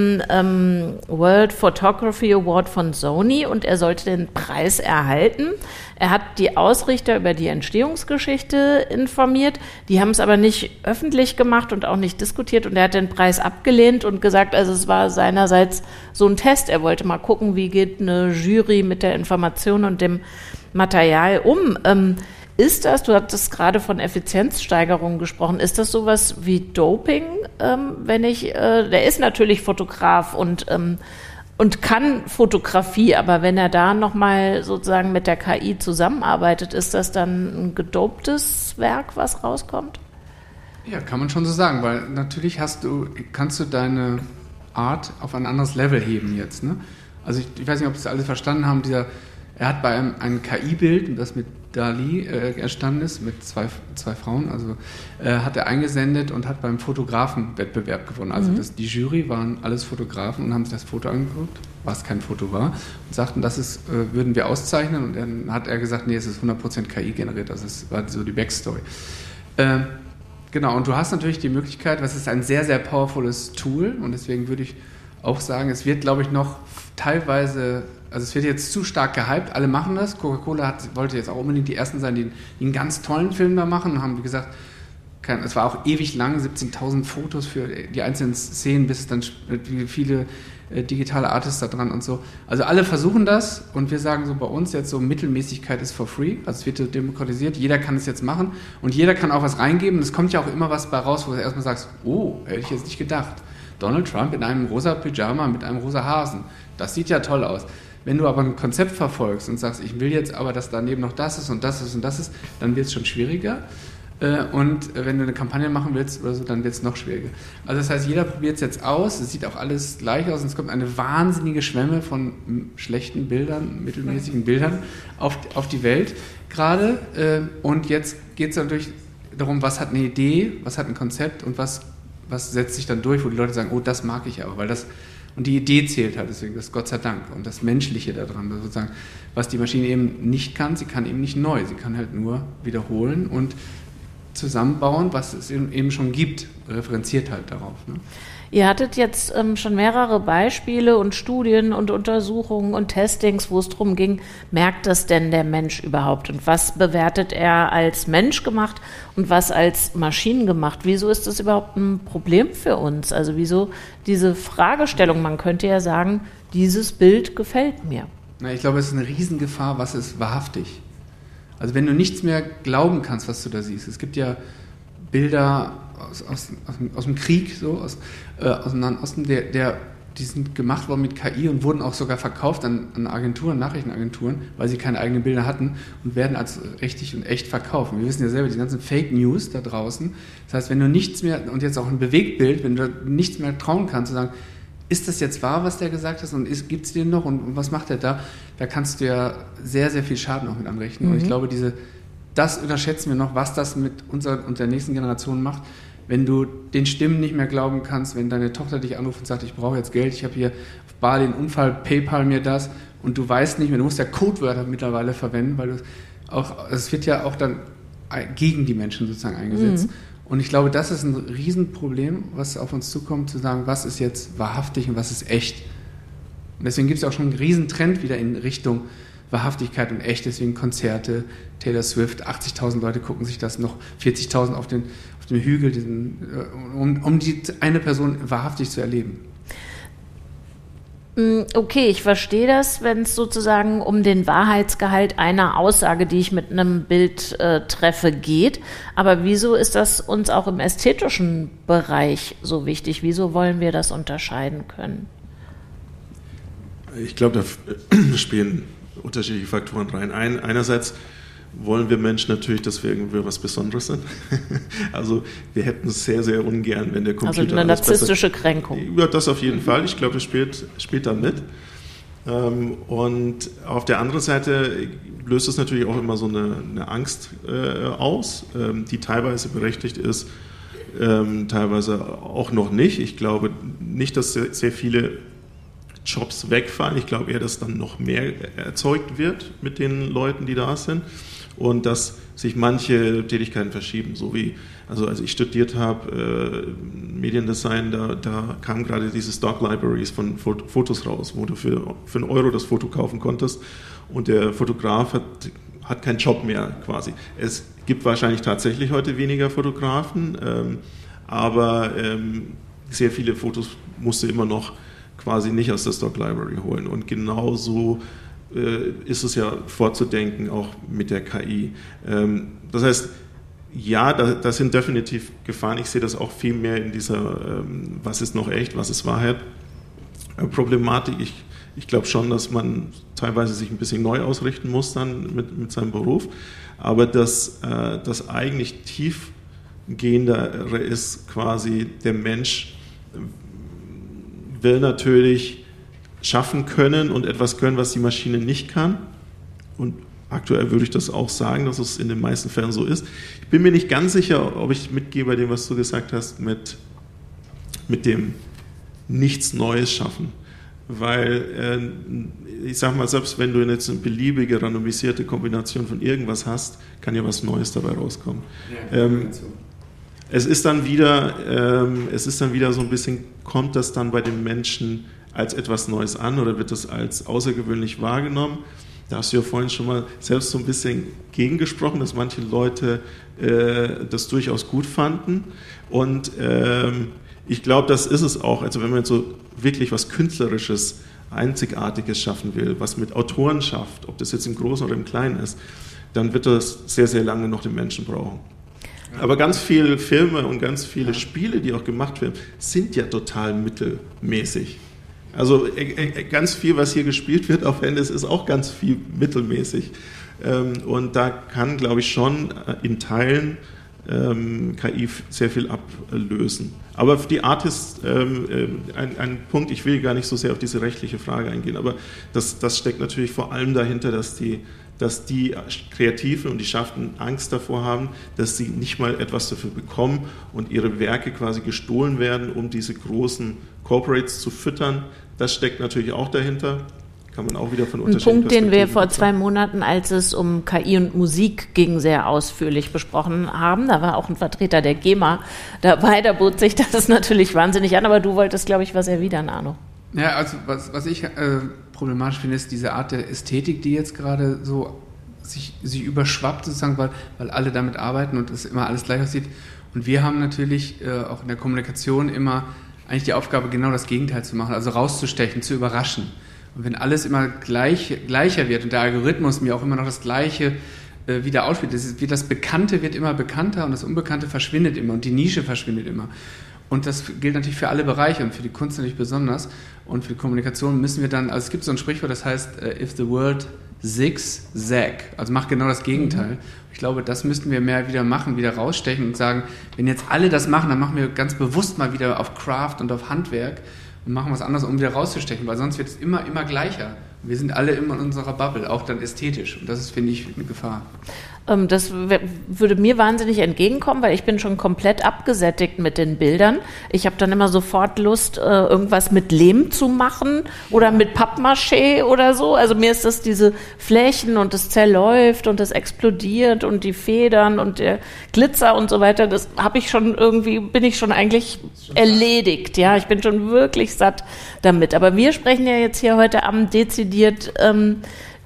ähm, World Photography Award von Sony und er sollte den Preis erhalten. Er hat die Ausrichter über die Entstehungsgeschichte informiert. Die haben es aber nicht öffentlich gemacht und auch nicht diskutiert und er hat den Preis abgelehnt und gesagt, also es war seinerseits so ein Test. Er wollte mal gucken, wie geht eine Jury mit der Information und dem Material um. Ähm, Ist das, du hattest gerade von Effizienzsteigerung gesprochen, ist das sowas wie Doping, ähm, wenn ich, äh, der ist natürlich Fotograf und, ähm, und kann Fotografie, aber wenn er da nochmal sozusagen mit der K I zusammenarbeitet, ist das dann ein gedoptes Werk, was rauskommt? Ja, kann man schon so sagen, weil natürlich hast du, kannst du deine Art auf ein anderes Level heben jetzt, ne? Also ich, ich weiß nicht, ob Sie alles verstanden haben, dieser, er hat bei einem ein K I-Bild, das mit Dali äh, entstanden ist, mit zwei, zwei Frauen, also äh, hat er eingesendet und hat beim Fotografenwettbewerb gewonnen. Also mhm. das, die Jury waren alles Fotografen und haben sich das Foto angeguckt, was kein Foto war, und sagten, das ist, äh, würden wir auszeichnen. Und dann hat er gesagt, nee, es ist hundert Prozent K I generiert. Also das war so die Backstory. Äh, genau, und du hast natürlich die Möglichkeit, was ist ein sehr, sehr powervolles Tool, und deswegen würde ich auch sagen, es wird, glaube ich, noch teilweise, also es wird jetzt zu stark gehypt, alle machen das. Coca-Cola hat, wollte jetzt auch unbedingt die Ersten sein, die, die einen ganz tollen Film da machen und haben, wie gesagt, kein, es war auch ewig lang, siebzehntausend Fotos für die einzelnen Szenen, bis dann viele äh, digitale Artists da dran und so. Also alle versuchen das und wir sagen so bei uns jetzt so, Mittelmäßigkeit ist for free, also es wird so demokratisiert, jeder kann es jetzt machen und jeder kann auch was reingeben und es kommt ja auch immer was bei raus, wo du erstmal sagst, oh, hätte ich jetzt nicht gedacht. Donald Trump in einem rosa Pyjama mit einem rosa Hasen, das sieht ja toll aus. Wenn du aber ein Konzept verfolgst und sagst, ich will jetzt aber, dass daneben noch das ist und das ist und das ist, dann wird es schon schwieriger. Und wenn du eine Kampagne machen willst oder so, dann wird es noch schwieriger. Also das heißt, jeder probiert es jetzt aus, es sieht auch alles gleich aus und es kommt eine wahnsinnige Schwemme von schlechten Bildern, mittelmäßigen Bildern auf, auf die Welt gerade. Und jetzt geht es natürlich darum, was hat eine Idee, was hat ein Konzept und was, was setzt sich dann durch, wo die Leute sagen, oh, das mag ich aber, weil das... Und die Idee zählt halt, deswegen das Gott sei Dank und das Menschliche daran, sozusagen, was die Maschine eben nicht kann, sie kann eben nicht neu, sie kann halt nur wiederholen und zusammenbauen, was es eben schon gibt, referenziert halt darauf. Ne? Ihr hattet jetzt ähm, schon mehrere Beispiele und Studien und Untersuchungen und Testings, wo es darum ging, merkt das denn der Mensch überhaupt und was bewertet er als Mensch gemacht und was als Maschinen gemacht? Wieso ist das überhaupt ein Problem für uns? Also wieso diese Fragestellung? Man könnte ja sagen, dieses Bild gefällt mir. Na, ich glaube, es ist eine Riesengefahr, was ist wahrhaftig. Also wenn du nichts mehr glauben kannst, was du da siehst. Es gibt ja Bilder aus, aus, aus, aus dem Krieg, so, aus, äh, aus dem Nahen Osten, der, der, die sind gemacht worden mit K I und wurden auch sogar verkauft an, an Agenturen, Nachrichtenagenturen, weil sie keine eigenen Bilder hatten und werden als richtig und echt verkauft. Und wir wissen ja selber, die ganzen Fake News da draußen. Das heißt, wenn du nichts mehr, und jetzt auch ein Bewegtbild, wenn du nichts mehr trauen kannst, zu sagen, ist das jetzt wahr, was der gesagt hat und gibt es den noch und, und was macht er da? Da kannst du ja sehr, sehr viel Schaden auch mit anrichten. Mhm. Und ich glaube, diese, das unterschätzen wir noch, was das mit unserer und der nächsten Generation macht, wenn du den Stimmen nicht mehr glauben kannst, wenn deine Tochter dich anruft und sagt, ich brauche jetzt Geld, ich habe hier auf Bali einen Unfall, PayPal mir das und du weißt nicht mehr, du musst ja Codewörter mittlerweile verwenden, weil du auch, es wird ja auch dann gegen die Menschen sozusagen eingesetzt. Mhm. Und ich glaube, das ist ein Riesenproblem, was auf uns zukommt, zu sagen, was ist jetzt wahrhaftig und was ist echt. Und deswegen gibt es auch schon einen Riesentrend wieder in Richtung Wahrhaftigkeit und echt, deswegen Konzerte, Taylor Swift, achtzigtausend Leute gucken sich das, noch vierzigtausend auf, den, auf dem Hügel, diesen, um, um die eine Person wahrhaftig zu erleben. Okay, ich verstehe das, wenn es sozusagen um den Wahrheitsgehalt einer Aussage, die ich mit einem Bild äh, treffe, geht. Aber wieso ist das uns auch im ästhetischen Bereich so wichtig? Wieso wollen wir das unterscheiden können? Ich glaube, da spielen unterschiedliche Faktoren rein. Ein, einerseits wollen wir Menschen natürlich, dass wir irgendwie was Besonderes sind. Also wir hätten es sehr, sehr ungern, wenn der Computer... Also eine narzisstische Kränkung. Ja, das auf jeden Fall. Ich glaube, das spielt, spielt da mit. Und auf der anderen Seite löst es natürlich auch immer so eine, eine Angst aus, die teilweise berechtigt ist, teilweise auch noch nicht. Ich glaube nicht, dass sehr, sehr viele Jobs wegfallen. Ich glaube eher, dass dann noch mehr erzeugt wird mit den Leuten, die da sind. und dass sich manche Tätigkeiten verschieben, so wie, also als ich studiert habe, äh, Mediendesign, da, da kamen gerade diese Stock Libraries von Fotos raus, wo du für, für einen Euro das Foto kaufen konntest und der Fotograf hat, hat keinen Job mehr quasi. Es gibt wahrscheinlich tatsächlich heute weniger Fotografen, ähm, aber ähm, sehr viele Fotos musst du immer noch quasi nicht aus der Stock Library holen. Und genauso äh, ist es ja vorzudenken, auch mit der K I. Ähm, das heißt, ja, da, das sind definitiv Gefahren. Ich sehe das auch viel mehr in dieser, ähm, was ist noch echt, was ist Wahrheit, äh, Problematik. Ich, ich glaube schon, dass man teilweise sich ein bisschen neu ausrichten muss dann mit, mit seinem Beruf. Aber das, äh, das eigentlich tiefgehendere ist quasi, der Mensch will natürlich schaffen können und etwas können, was die Maschine nicht kann. Und aktuell würde ich das auch sagen, dass es in den meisten Fällen so ist. Ich bin mir nicht ganz sicher, ob ich mitgehe bei dem, was du gesagt hast, mit, mit dem nichts Neues schaffen. Weil, äh, ich sag mal, selbst wenn du jetzt eine beliebige, randomisierte Kombination von irgendwas hast, kann ja was Neues dabei rauskommen. Ja, ähm, es ist dann wieder, ähm, es ist dann wieder so ein bisschen, kommt das dann bei den Menschen als etwas Neues an oder wird das als außergewöhnlich wahrgenommen? Da hast du ja vorhin schon mal selbst so ein bisschen gegengesprochen, dass manche Leute äh, das durchaus gut fanden. Und ähm, ich glaube, das ist es auch. Also wenn man so wirklich was Künstlerisches, Einzigartiges schaffen will, was mit Autoren schafft, ob das jetzt im Großen oder im Kleinen ist, dann wird das sehr, sehr lange noch den Menschen brauchen. Aber ganz viele Filme und ganz viele Spiele, die auch gemacht werden, sind ja total mittelmäßig. Also äh, ganz viel, was hier gespielt wird auf Handys, ist auch ganz viel mittelmäßig. Ähm, und da kann, glaube ich, schon in Teilen ähm, K I sehr viel ablösen. Aber für die Artists ähm, ein, ein Punkt, ich will gar nicht so sehr auf diese rechtliche Frage eingehen, aber das, das steckt natürlich vor allem dahinter, dass die dass die Kreativen und die Schaffenden Angst davor haben, dass sie nicht mal etwas dafür bekommen und ihre Werke quasi gestohlen werden, um diese großen Corporates zu füttern. Das steckt natürlich auch dahinter. Kann man auch wieder von unterschiedlichen Punkt, den wir vor zwei Monaten, als es um K I und Musik ging, sehr ausführlich besprochen haben. Da war auch ein Vertreter der GEMA dabei, da bot sich das natürlich wahnsinnig an, aber du wolltest, glaube ich, was erwidern, Arno. Ja, also was, was ich äh, problematisch finde, ist diese Art der Ästhetik, die jetzt gerade so sich, sich überschwappt, sozusagen, weil, weil alle damit arbeiten und es immer alles gleich aussieht. Und wir haben natürlich äh, auch in der Kommunikation immer eigentlich die Aufgabe, genau das Gegenteil zu machen, also rauszustechen, zu überraschen. Und wenn alles immer gleich, gleicher wird und der Algorithmus mir auch immer noch das Gleiche äh, wieder ausspielt, das, ist, das Bekannte wird immer bekannter und das Unbekannte verschwindet immer und die Nische verschwindet immer. Und das gilt natürlich für alle Bereiche und für die Kunst natürlich besonders. Und für die Kommunikation müssen wir dann, also es gibt so ein Sprichwort, das heißt, if the world zigs, zag. Also macht genau das Gegenteil. Mhm. Ich glaube, das müssten wir mehr wieder machen, wieder rausstechen und sagen, wenn jetzt alle das machen, dann machen wir ganz bewusst mal wieder auf Craft und auf Handwerk und machen was anderes, um wieder rauszustechen, weil sonst wird es immer, immer gleicher. Wir sind alle immer in unserer Bubble, auch dann ästhetisch. Und das ist, finde ich, eine Gefahr. Das würde mir wahnsinnig entgegenkommen, weil ich bin schon komplett abgesättigt mit den Bildern. Ich habe dann immer sofort Lust, irgendwas mit Lehm zu machen oder mit Pappmaché oder so. Also mir ist das diese Flächen und das zerläuft und das explodiert und die Federn und der Glitzer und so weiter. Das habe ich schon irgendwie, bin ich schon eigentlich erledigt. Ja, ich bin schon wirklich satt damit. Aber wir sprechen ja jetzt hier heute Abend dezidiert ähm,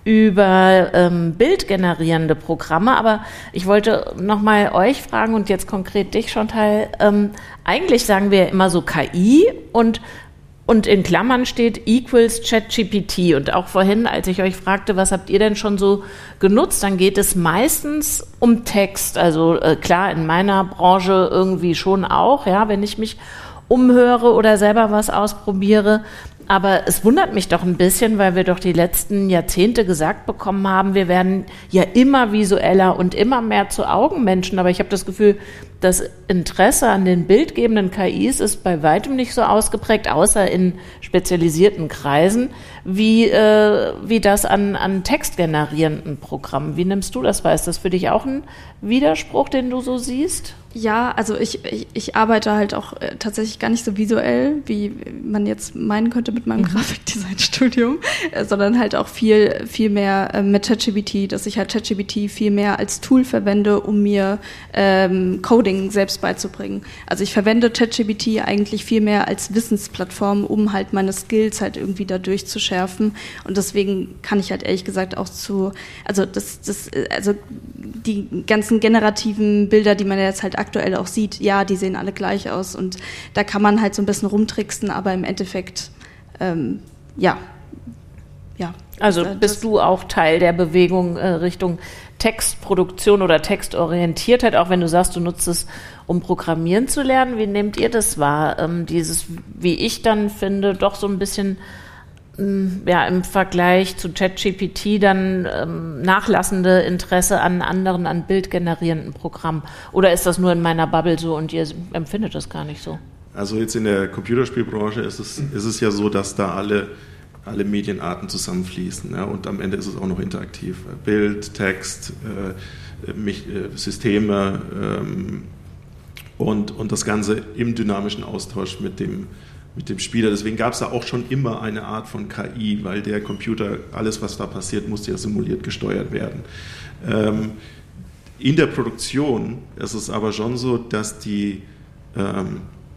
über ähm, bildgenerierende Programme, aber ich wollte nochmal euch fragen und jetzt konkret dich, Chantal, ähm, eigentlich sagen wir ja immer so K I und, und in Klammern steht equals ChatGPT und auch vorhin, als ich euch fragte, was habt ihr denn schon so genutzt, dann geht es meistens um Text, also äh, klar, in meiner Branche irgendwie schon auch, ja, wenn ich mich umhöre oder selber was ausprobiere. Aber es wundert mich doch ein bisschen, weil wir doch die letzten Jahrzehnte gesagt bekommen haben, wir werden ja immer visueller und immer mehr zu Augenmenschen. Aber ich habe das Gefühl, das Interesse an den bildgebenden K Is ist bei weitem nicht so ausgeprägt, außer in spezialisierten Kreisen, wie, äh, wie das an, an textgenerierenden Programmen. Wie nimmst du das wahr? Ist das für dich auch ein Widerspruch, den du so siehst? Ja, also ich, ich, ich arbeite halt auch äh, tatsächlich gar nicht so visuell, wie man jetzt meinen könnte mit meinem mhm. Grafikdesign-Studium, äh, sondern halt auch viel, viel mehr äh, mit ChatGPT, dass ich halt ChatGPT viel mehr als Tool verwende, um mir ähm, Coding selbst beizubringen. Also ich verwende ChatGPT eigentlich viel mehr als Wissensplattform, um halt meine Skills halt irgendwie dadurch zu schärfen. Und deswegen kann ich halt ehrlich gesagt auch zu, also das, das, also die ganzen generativen Bilder, die man jetzt halt aktuell auch sieht, ja, die sehen alle gleich aus und da kann man halt so ein bisschen rumtricksen, aber im Endeffekt, ähm, ja, ja. Also das, bist du auch Teil der Bewegung äh, Richtung Textproduktion oder Textorientiertheit, auch wenn du sagst, du nutzt es, um programmieren zu lernen. Wie nehmt ihr das wahr? Ähm, dieses, wie ich dann finde, doch so ein bisschen ja, im Vergleich zu ChatGPT dann ähm, nachlassende Interesse an anderen, an bildgenerierenden Programmen? Oder ist das nur in meiner Bubble so und ihr empfindet das gar nicht so? Also jetzt in der Computerspielbranche ist es, ist es ja so, dass da alle, alle Medienarten zusammenfließen, ja, und am Ende ist es auch noch interaktiv. Bild, Text, äh, mich, äh, Systeme ähm, und, und das Ganze im dynamischen Austausch mit dem mit dem Spieler. Deswegen gab es da auch schon immer eine Art von K I, weil der Computer, alles was da passiert, musste ja simuliert gesteuert werden. Ähm, in der Produktion ist es aber schon so, dass die, ähm,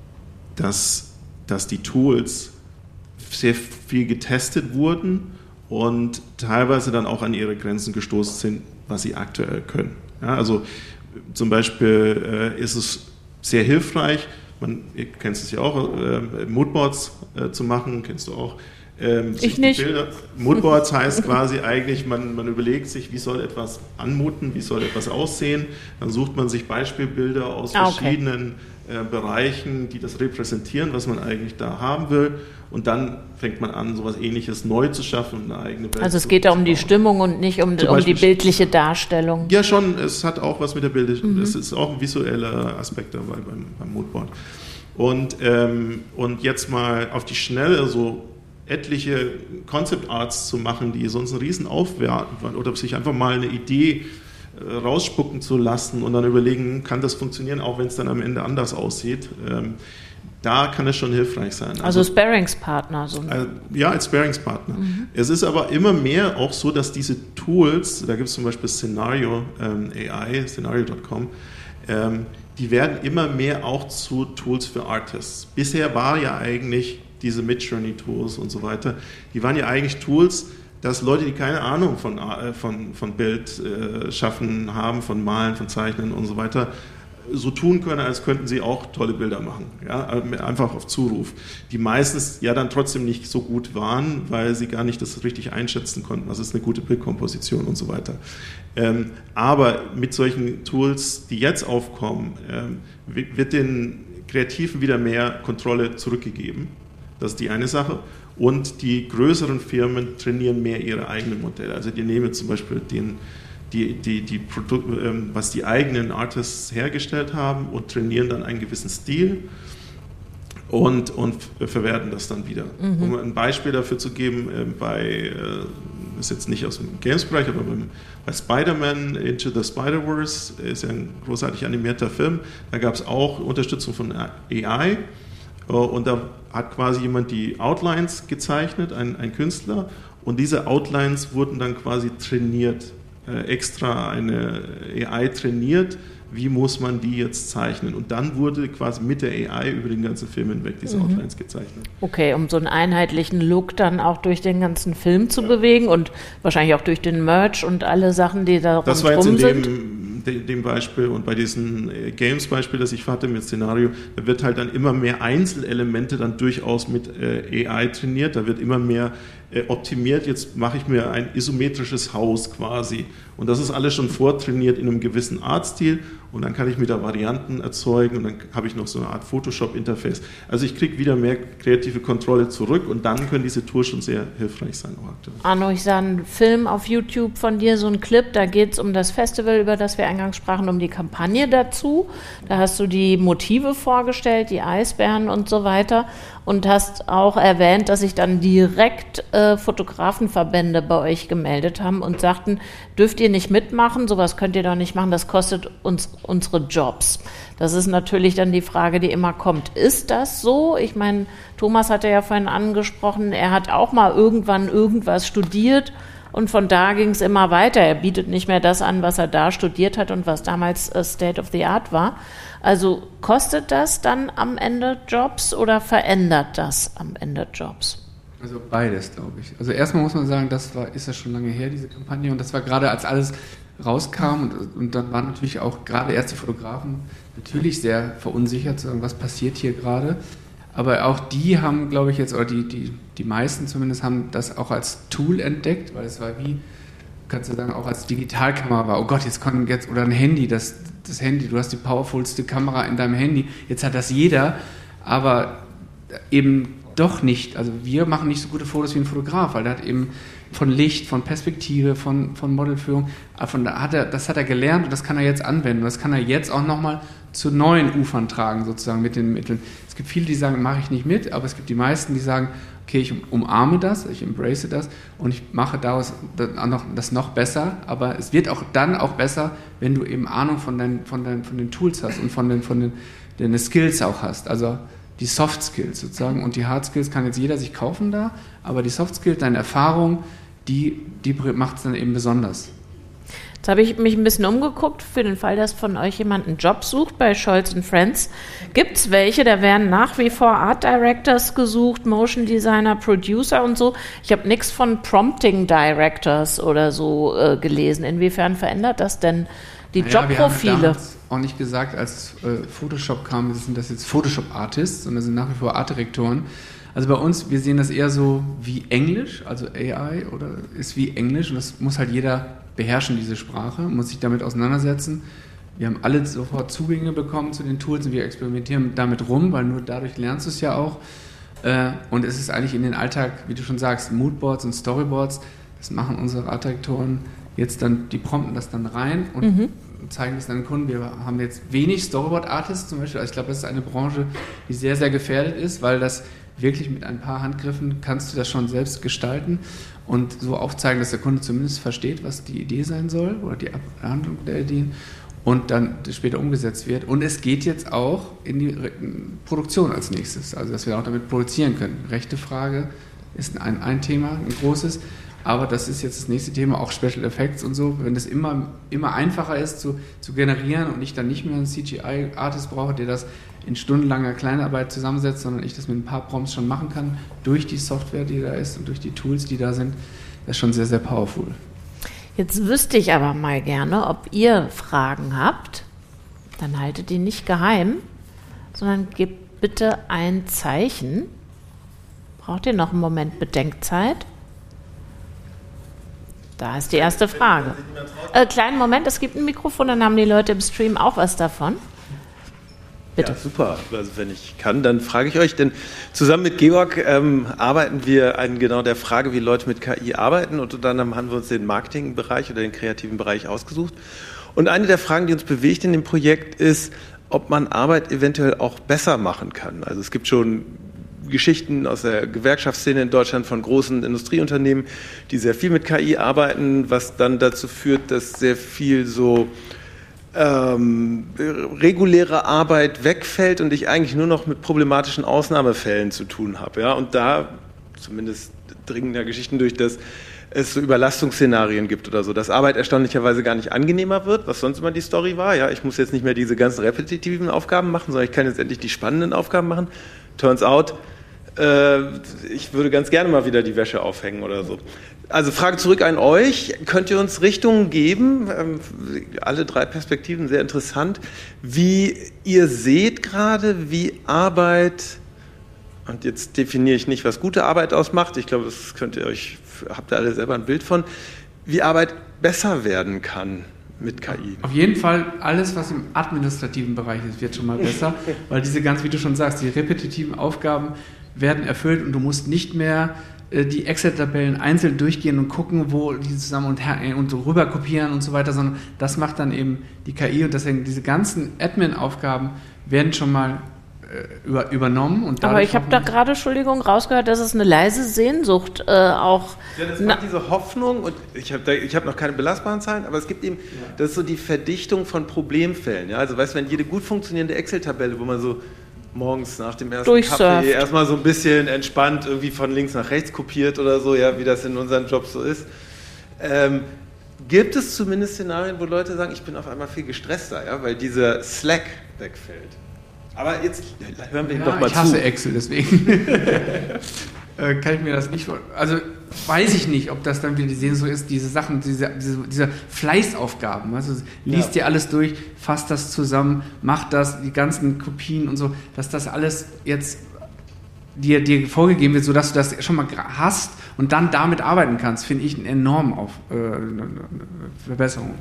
dass, dass die Tools sehr viel getestet wurden und teilweise dann auch an ihre Grenzen gestoßen sind, was sie aktuell können. Ja, also zum Beispiel äh, ist es sehr hilfreich, man, ihr kennst es ja auch, äh, Moodboards äh, zu machen, kennst du auch. Ähm, ich nicht. Bilder. Moodboards heißt quasi eigentlich, man, man überlegt sich, wie soll etwas anmuten, wie soll etwas aussehen. Dann sucht man sich Beispielbilder aus ah, okay. verschiedenen äh, Bereichen, die das repräsentieren, was man eigentlich da haben will. Und dann fängt man an, sowas Ähnliches neu zu schaffen und eine eigene Welt. Also es geht da um die Stimmung und nicht um, um die bildliche Darstellung. Ja, schon. Es hat auch was mit der bildlichen. Mhm. Es ist auch ein visueller Aspekt dabei beim, beim Moodboard. Und, ähm, und jetzt mal auf die Schnelle so etliche Concept Arts zu machen, die sonst einen riesen Aufwand oder sich einfach mal eine Idee äh, rausspucken zu lassen und dann überlegen, kann das funktionieren, auch wenn es dann am Ende anders aussieht. Ähm, Da kann es schon hilfreich sein. Also, also Sparingspartner. So. Äh, ja, als Sparingspartner. Mhm. Es ist aber immer mehr auch so, dass diese Tools, da gibt es zum Beispiel Scenario ähm, A I, Scenario Punkt com, ähm, die werden immer mehr auch zu Tools für Artists. Bisher war ja eigentlich diese Midjourney-Tools und so weiter, die waren ja eigentlich Tools, dass Leute, die keine Ahnung von, äh, von, von Bild äh, schaffen haben, von Malen, von Zeichnen und so weiter, so tun können, als könnten sie auch tolle Bilder machen, ja, einfach auf Zuruf, die meistens ja dann trotzdem nicht so gut waren, weil sie gar nicht das richtig einschätzen konnten, was ist eine gute Bildkomposition und so weiter. Ähm, aber mit solchen Tools, die jetzt aufkommen, ähm, wird den Kreativen wieder mehr Kontrolle zurückgegeben. Das ist die eine Sache. Und die größeren Firmen trainieren mehr ihre eigenen Modelle. Also die nehmen zum Beispiel den Die, die, die Produ- ähm, was die eigenen Artists hergestellt haben und trainieren dann einen gewissen Stil und, und f- verwerten das dann wieder. Mhm. Um ein Beispiel dafür zu geben, äh, bei, äh, ist jetzt nicht aus dem Games-Bereich, aber beim, bei Spider-Man Into the Spider-Verse, ist ja ein großartig animierter Film, da gab es auch Unterstützung von A I äh, und da hat quasi jemand die Outlines gezeichnet, ein, ein Künstler, und diese Outlines wurden dann quasi trainiert, extra eine A I trainiert, wie muss man die jetzt zeichnen. Und dann wurde quasi mit der A I über den ganzen Film hinweg diese mhm. Outlines gezeichnet. Okay, um so einen einheitlichen Look dann auch durch den ganzen Film zu ja. bewegen und wahrscheinlich auch durch den Merch und alle Sachen, die da das war jetzt in sind. Dem, de, dem Beispiel und bei diesem Games-Beispiel, das ich hatte mit Szenario, da wird halt dann immer mehr Einzelelemente dann durchaus mit äh, A I trainiert, da wird immer mehr äh, optimiert, jetzt mache ich mir ein isometrisches Haus quasi und das ist alles schon vortrainiert in einem gewissen Artstil und dann kann ich mir da Varianten erzeugen und dann habe ich noch so eine Art Photoshop-Interface. Also ich kriege wieder mehr kreative Kontrolle zurück und dann können diese Tools schon sehr hilfreich sein. Auch aktuell. Arno, ich sah einen Film auf YouTube von dir, so einen Clip, da geht es um das Festival, über das wir eingangs sprachen, um die Kampagne dazu. Da hast du die Motive vorgestellt, die Eisbären und so weiter und hast auch erwähnt, dass sich dann direkt äh, Fotografenverbände bei euch gemeldet haben und sagten, dürft ihr nicht mitmachen, sowas könnt ihr doch nicht machen, das kostet uns unsere Jobs. Das ist natürlich dann die Frage, die immer kommt. Ist das so? Ich meine, Thomas hatte ja vorhin angesprochen, er hat auch mal irgendwann irgendwas studiert und von da ging es immer weiter. Er bietet nicht mehr das an, was er da studiert hat und was damals äh, State of the Art war. Also kostet das dann am Ende Jobs oder verändert das am Ende Jobs? Also beides, glaube ich. Also erstmal muss man sagen, das war, ist ja schon lange her, diese Kampagne, und das war gerade, als alles rauskam und, und dann waren natürlich auch gerade erst die Fotografen natürlich sehr verunsichert, zu sagen, was passiert hier gerade. Aber auch die haben, glaube ich jetzt, oder die, die, die meisten zumindest haben das auch als Tool entdeckt, weil es war wie, kannst du sagen, auch als Digitalkamera war. Oh Gott, jetzt kommt jetzt, oder ein Handy, das, das Handy, du hast die powerfulste Kamera in deinem Handy, jetzt hat das jeder, aber eben doch nicht. Also wir machen nicht so gute Fotos wie ein Fotograf, weil der hat eben von Licht, von Perspektive, von, von Modelführung, von, hat er, das hat er gelernt und das kann er jetzt anwenden. Das kann er jetzt auch nochmal zu neuen Ufern tragen, sozusagen mit den Mitteln. Es gibt viele, die sagen, mache ich nicht mit, aber es gibt die meisten, die sagen, okay, ich umarme das, ich embrace das und ich mache daraus das noch besser, aber es wird auch dann auch besser, wenn du eben Ahnung von, dein, von, dein, von den Tools hast und von den, von den deine Skills auch hast, also die Soft Skills sozusagen, und die Hard Skills kann jetzt jeder sich kaufen da, aber die Soft Skills, deine Erfahrung, die, die macht es dann eben besonders. Jetzt habe ich mich ein bisschen umgeguckt, für den Fall, dass von euch jemand einen Job sucht bei Scholz and Friends. Gibt es welche, da werden nach wie vor Art Directors gesucht, Motion Designer, Producer und so. Ich habe nichts von Prompting Directors oder so äh, gelesen. Inwiefern verändert das denn die naja, Jobprofile? Wir haben auch nicht gesagt, als äh, Photoshop kam, sind das jetzt Photoshop Artists, sondern sind nach wie vor Art Direktoren. Also bei uns, wir sehen das eher so wie Englisch, also A I oder ist wie Englisch, und das muss halt jeder beherrschen, diese Sprache, muss sich damit auseinandersetzen. Wir haben alle sofort Zugänge bekommen zu den Tools und wir experimentieren damit rum, weil nur dadurch lernst du es ja auch. Und es ist eigentlich in den Alltag, wie du schon sagst, Moodboards und Storyboards, das machen unsere Artdirektoren jetzt dann, die prompten das dann rein und mhm. zeigen das dann den Kunden. Wir haben jetzt wenig Storyboard-Artists zum Beispiel. Also ich glaube, das ist eine Branche, die sehr, sehr gefährdet ist, weil das wirklich mit ein paar Handgriffen kannst du das schon selbst gestalten und so aufzeigen, dass der Kunde zumindest versteht, was die Idee sein soll oder die Abhandlung der Ideen und dann später umgesetzt wird. Und es geht jetzt auch in die Produktion als nächstes, also dass wir auch damit produzieren können. Rechte Frage ist ein, ein Thema, ein großes, aber das ist jetzt das nächste Thema, auch Special Effects und so. Wenn es immer, immer einfacher ist zu, zu generieren und ich dann nicht mehr einen C G I-Artist brauche, der das in stundenlanger Kleinarbeit zusammensetzt, sondern ich das mit ein paar Prompts schon machen kann, durch die Software, die da ist und durch die Tools, die da sind, das ist schon sehr, sehr powerful. Jetzt wüsste ich aber mal gerne, ob ihr Fragen habt, dann haltet die nicht geheim, sondern gebt bitte ein Zeichen. Braucht ihr noch einen Moment Bedenkzeit? Da ist die erste Frage. Äh, kleinen Moment, es gibt ein Mikrofon, dann haben die Leute im Stream auch was davon. Bitte. Ja, super. Also wenn ich kann, dann frage ich euch, denn zusammen mit Georg ähm, arbeiten wir an genau der Frage, wie Leute mit K I arbeiten, und dann haben wir uns den Marketingbereich oder den kreativen Bereich ausgesucht. Und eine der Fragen, die uns bewegt in dem Projekt, ist, ob man Arbeit eventuell auch besser machen kann. Also es gibt schon Geschichten aus der Gewerkschaftsszene in Deutschland von großen Industrieunternehmen, die sehr viel mit K I arbeiten, was dann dazu führt, dass sehr viel so ähm, reguläre Arbeit wegfällt und ich eigentlich nur noch mit problematischen Ausnahmefällen zu tun habe. Ja? Und da, zumindest dringen ja Geschichten durch, dass es so Überlastungsszenarien gibt oder so, dass Arbeit erstaunlicherweise gar nicht angenehmer wird, was sonst immer die Story war. Ja? Ich muss jetzt nicht mehr diese ganzen repetitiven Aufgaben machen, sondern ich kann jetzt endlich die spannenden Aufgaben machen. Turns out, äh, ich würde ganz gerne mal wieder die Wäsche aufhängen oder so. Also Frage zurück an euch. Könnt ihr uns Richtungen geben? Ähm, alle drei Perspektiven, sehr interessant. Wie ihr seht gerade, wie Arbeit, und jetzt definiere ich nicht, was gute Arbeit ausmacht. Ich glaube, das könnt ihr euch, habt ihr alle selber ein Bild von, wie Arbeit besser werden kann mit K I. Auf jeden Fall alles, was im administrativen Bereich ist, wird schon mal besser, weil diese ganz, wie du schon sagst, die repetitiven Aufgaben werden erfüllt und du musst nicht mehr äh, die Excel-Tabellen einzeln durchgehen und gucken, wo die zusammen und, her- und so rüber kopieren und so weiter, sondern das macht dann eben die K I, und deswegen diese ganzen Admin-Aufgaben werden schon mal über, übernommen. Und aber ich habe da gerade, Entschuldigung, rausgehört, dass es eine leise Sehnsucht äh, auch... Ja, das macht diese Hoffnung, und ich habe ich hab noch keine belastbaren Zahlen, aber es gibt eben, ja. das ist so die Verdichtung von Problemfällen. Ja? Also weißt du, wenn jede gut funktionierende Excel-Tabelle, wo man so morgens nach dem ersten Kaffee erstmal so ein bisschen entspannt irgendwie von links nach rechts kopiert oder so, ja, wie das in unseren Jobs so ist, ähm, gibt es zumindest Szenarien, wo Leute sagen, ich bin auf einmal viel gestresster, ja, weil dieser Slack wegfällt. Aber jetzt hören wir ihn ja, doch mal ich hasse zu. Excel, deswegen äh, kann ich mir das nicht vorstellen. Also weiß ich nicht, ob das dann wieder die Sehnsucht ist, diese Sachen, diese, diese, diese Fleißaufgaben. Also liest ja. dir alles durch, fasst das zusammen, macht das, die ganzen Kopien und so, dass das alles jetzt dir, dir vorgegeben wird, sodass du das schon mal hast und dann damit arbeiten kannst, finde ich eine enorme Auf, äh, eine Verbesserung.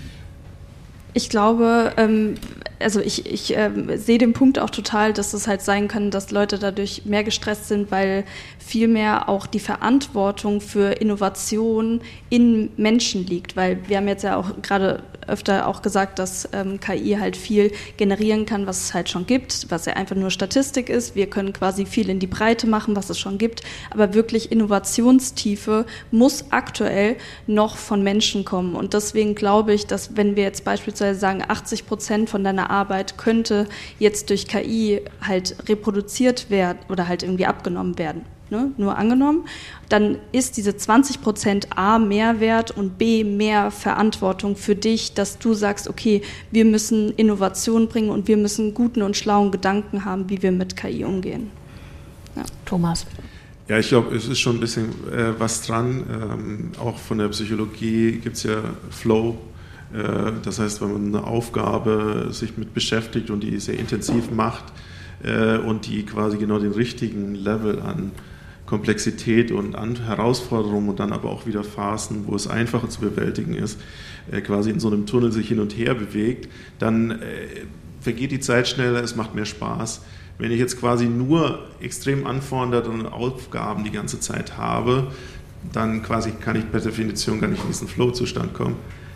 Ich glaube, ähm, also ich, ich ähm, sehe den Punkt auch total, dass es halt sein kann, dass Leute dadurch mehr gestresst sind, weil vielmehr auch die Verantwortung für Innovation in Menschen liegt, weil wir haben jetzt ja auch gerade öfter auch gesagt, dass ähm, K I halt viel generieren kann, was es halt schon gibt, was ja einfach nur Statistik ist. Wir können quasi viel in die Breite machen, was es schon gibt, aber wirklich Innovationstiefe muss aktuell noch von Menschen kommen und deswegen glaube ich, dass wenn wir jetzt beispielsweise sagen, achtzig Prozent von deiner Arbeit könnte jetzt durch K I halt reproduziert werden oder halt irgendwie abgenommen werden. Ne, nur angenommen, dann ist diese zwanzig Prozent A Mehrwert und B mehr Verantwortung für dich, dass du sagst, okay, wir müssen Innovation bringen und wir müssen guten und schlauen Gedanken haben, wie wir mit K I umgehen. Ja. Thomas. Ja, ich glaube, es ist schon ein bisschen äh, was dran. Ähm, auch von der Psychologie gibt es ja Flow. Äh, das heißt, wenn man eine Aufgabe sich mit beschäftigt und die sehr intensiv macht äh, und die quasi genau den richtigen Level an Komplexität und an Herausforderungen und dann aber auch wieder Phasen, wo es einfacher zu bewältigen ist, äh, quasi in so einem Tunnel sich hin und her bewegt, dann äh, vergeht die Zeit schneller, es macht mehr Spaß. Wenn ich jetzt quasi nur extrem anfordernde Aufgaben die ganze Zeit habe, dann quasi kann ich per Definition gar nicht in diesen Flow-Zustand kommen.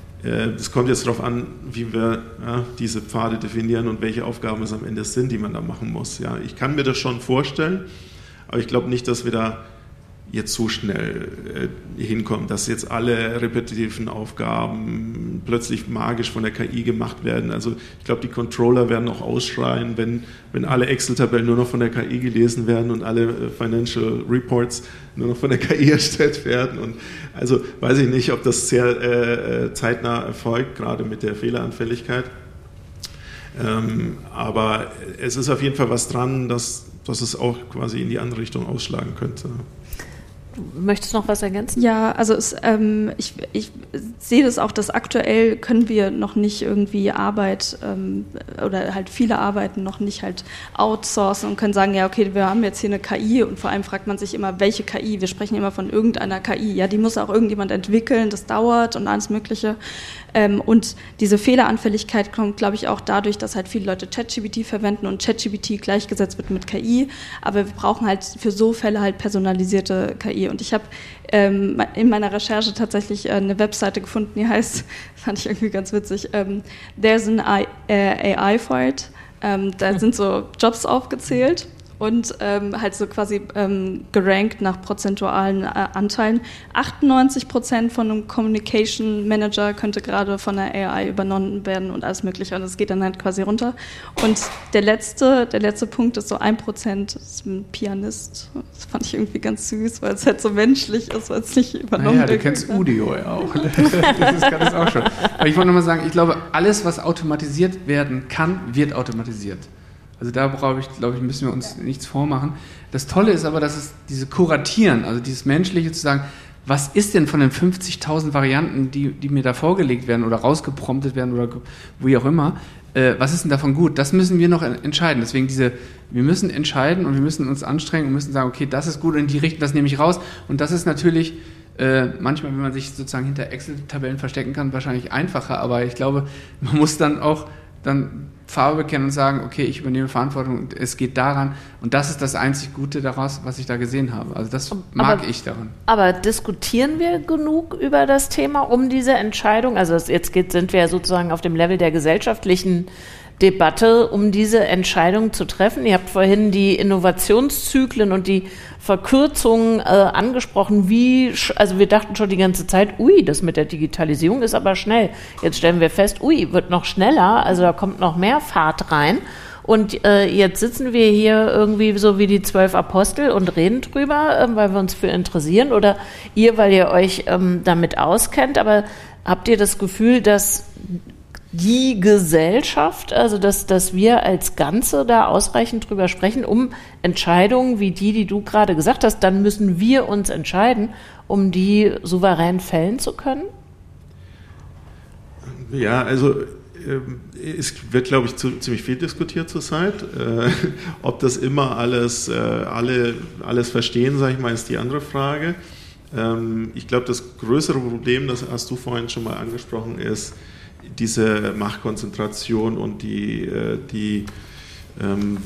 Es kommt jetzt darauf an, wie wir ja, diese Pfade definieren und welche Aufgaben es am Ende sind, die man da machen muss. Ja, ich kann mir das schon vorstellen, aber ich glaube nicht, dass wir da jetzt so schnell äh, hinkommen, dass jetzt alle repetitiven Aufgaben plötzlich magisch von der K I gemacht werden. Also ich glaube, die Controller werden auch ausschreien, wenn, wenn alle Excel-Tabellen nur noch von der K I gelesen werden und alle äh, Financial Reports nur noch von der K I erstellt werden. Und also weiß ich nicht, ob das sehr äh, zeitnah erfolgt, gerade mit der Fehleranfälligkeit. Ähm, aber es ist auf jeden Fall was dran, dass, dass es auch quasi in die andere Richtung ausschlagen könnte. Du möchtest noch was ergänzen? Ja, also es, ähm, ich, ich sehe das auch, dass aktuell können wir noch nicht irgendwie Arbeit ähm, oder halt viele Arbeiten noch nicht halt outsourcen und können sagen, ja okay, wir haben jetzt hier eine K I und vor allem fragt man sich immer, welche K I? Wir sprechen immer von irgendeiner K I. Ja, die muss auch irgendjemand entwickeln, das dauert und alles Mögliche. Ähm, und diese Fehleranfälligkeit kommt, glaube ich, auch dadurch, dass halt viele Leute ChatGPT verwenden und ChatGPT gleichgesetzt wird mit K I. Aber wir brauchen halt für so Fälle halt personalisierte K I. Und ich habe ähm, in meiner Recherche tatsächlich äh, eine Webseite gefunden, die heißt, fand ich irgendwie ganz witzig, ähm, There's an A I for it. Ähm, da sind so Jobs aufgezählt. Und ähm, halt so quasi ähm, gerankt nach prozentualen äh, Anteilen. achtundneunzig Prozent von einem Communication Manager könnte gerade von der A I übernommen werden und alles Mögliche. Und es geht dann halt quasi runter. Und der letzte, der letzte Punkt ist so ein Prozent, ist ein Pianist. Das fand ich irgendwie ganz süß, weil es halt so menschlich ist, weil es nicht übernommen wird. Ja, du kennst Udio ja auch. Das kann das auch schon. Aber ich wollte nochmal sagen, ich glaube, alles, was automatisiert werden kann, wird automatisiert. Also da brauche ich, glaube ich, müssen wir uns nichts vormachen. Das Tolle ist aber, dass es diese Kuratieren, also dieses Menschliche zu sagen, was ist denn von den fünfzigtausend Varianten, die, die mir da vorgelegt werden oder rausgepromptet werden oder wie auch immer, äh, was ist denn davon gut? Das müssen wir noch entscheiden. Deswegen diese, wir müssen entscheiden und wir müssen uns anstrengen und müssen sagen, okay, das ist gut in die Richtung, das nehme ich raus. Und das ist natürlich äh, manchmal, wenn man sich sozusagen hinter Excel-Tabellen verstecken kann, wahrscheinlich einfacher, aber ich glaube, man muss dann auch dann Farbe bekennen und sagen, okay, ich übernehme Verantwortung und es geht daran. Und das ist das einzig Gute daraus, was ich da gesehen habe. Also das mag aber, ich daran. Aber diskutieren wir genug über das Thema, um diese Entscheidung? Also jetzt geht, sind wir ja sozusagen auf dem Level der gesellschaftlichen Debatte, um diese Entscheidung zu treffen? Ihr habt vorhin die Innovationszyklen und die Verkürzungen äh, angesprochen. Wie, also wir dachten schon die ganze Zeit, ui, das mit der Digitalisierung ist aber schnell. Jetzt stellen wir fest, ui, wird noch schneller, also da kommt noch mehr Fahrt rein. Und äh, jetzt sitzen wir hier irgendwie so wie die zwölf Apostel und reden drüber, äh, weil wir uns für interessieren, oder ihr, weil ihr euch ähm, damit auskennt. Aber habt ihr das Gefühl, dass die Gesellschaft, also dass, dass wir als Ganze da ausreichend drüber sprechen, um Entscheidungen wie die, die du gerade gesagt hast, dann müssen wir uns entscheiden, um die souverän fällen zu können? Ja, also es wird, glaube ich, zu, ziemlich viel diskutiert zurzeit. Äh, ob das immer alles, äh, alle, alles verstehen, sage ich mal, ist die andere Frage. Ähm, ich glaube, das größere Problem, das hast du vorhin schon mal angesprochen, ist diese Machtkonzentration und die, äh, die ähm,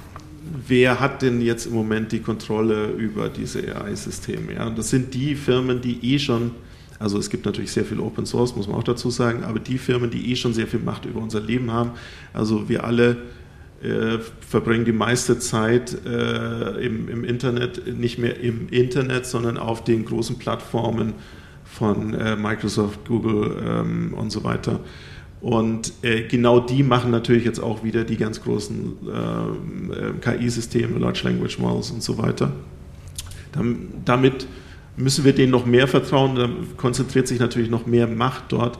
wer hat denn jetzt im Moment die Kontrolle über diese A I-Systeme? Ja? Und das sind die Firmen, die eh schon, also es gibt natürlich sehr viel Open Source, muss man auch dazu sagen, aber die Firmen, die eh schon sehr viel Macht über unser Leben haben, also wir alle äh, verbringen die meiste Zeit äh, im, im Internet, nicht mehr im Internet, sondern auf den großen Plattformen von äh, Microsoft, Google ähm, und so weiter. Und äh, genau die machen natürlich jetzt auch wieder die ganz großen äh, K I-Systeme, Large Language Models und so weiter. Dann, damit müssen wir denen noch mehr vertrauen, da konzentriert sich natürlich noch mehr Macht dort.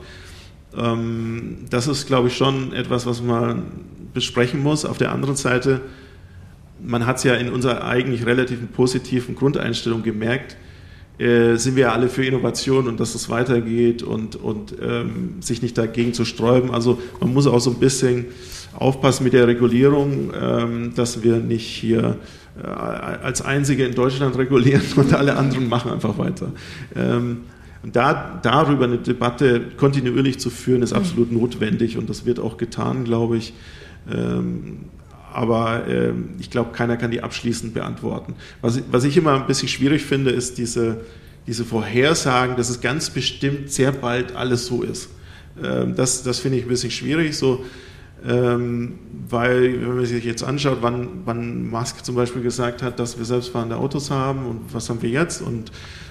Ähm, das ist, glaube ich, schon etwas, was man besprechen muss. Auf der anderen Seite, man hat es ja in unserer eigentlich relativ positiven Grundeinstellung gemerkt, äh, sind wir ja alle für Innovation und dass es weitergeht und, und ähm, sich nicht dagegen zu sträuben. Also man muss auch so ein bisschen aufpassen mit der Regulierung, ähm, dass wir nicht hier äh, als Einzige in Deutschland regulieren und alle anderen machen einfach weiter. Ähm, und da, darüber eine Debatte kontinuierlich zu führen, ist absolut notwendig und das wird auch getan, glaube ich. Ähm, aber äh, ich glaube, keiner kann die abschließend beantworten. Was, was ich immer ein bisschen schwierig finde, ist diese, diese Vorhersagen, dass es ganz bestimmt sehr bald alles so ist. Ähm, das das finde ich ein bisschen schwierig, so, ähm, weil, wenn man sich jetzt anschaut, wann, wann Musk zum Beispiel gesagt hat, dass wir selbstfahrende Autos haben und was haben wir jetzt? Und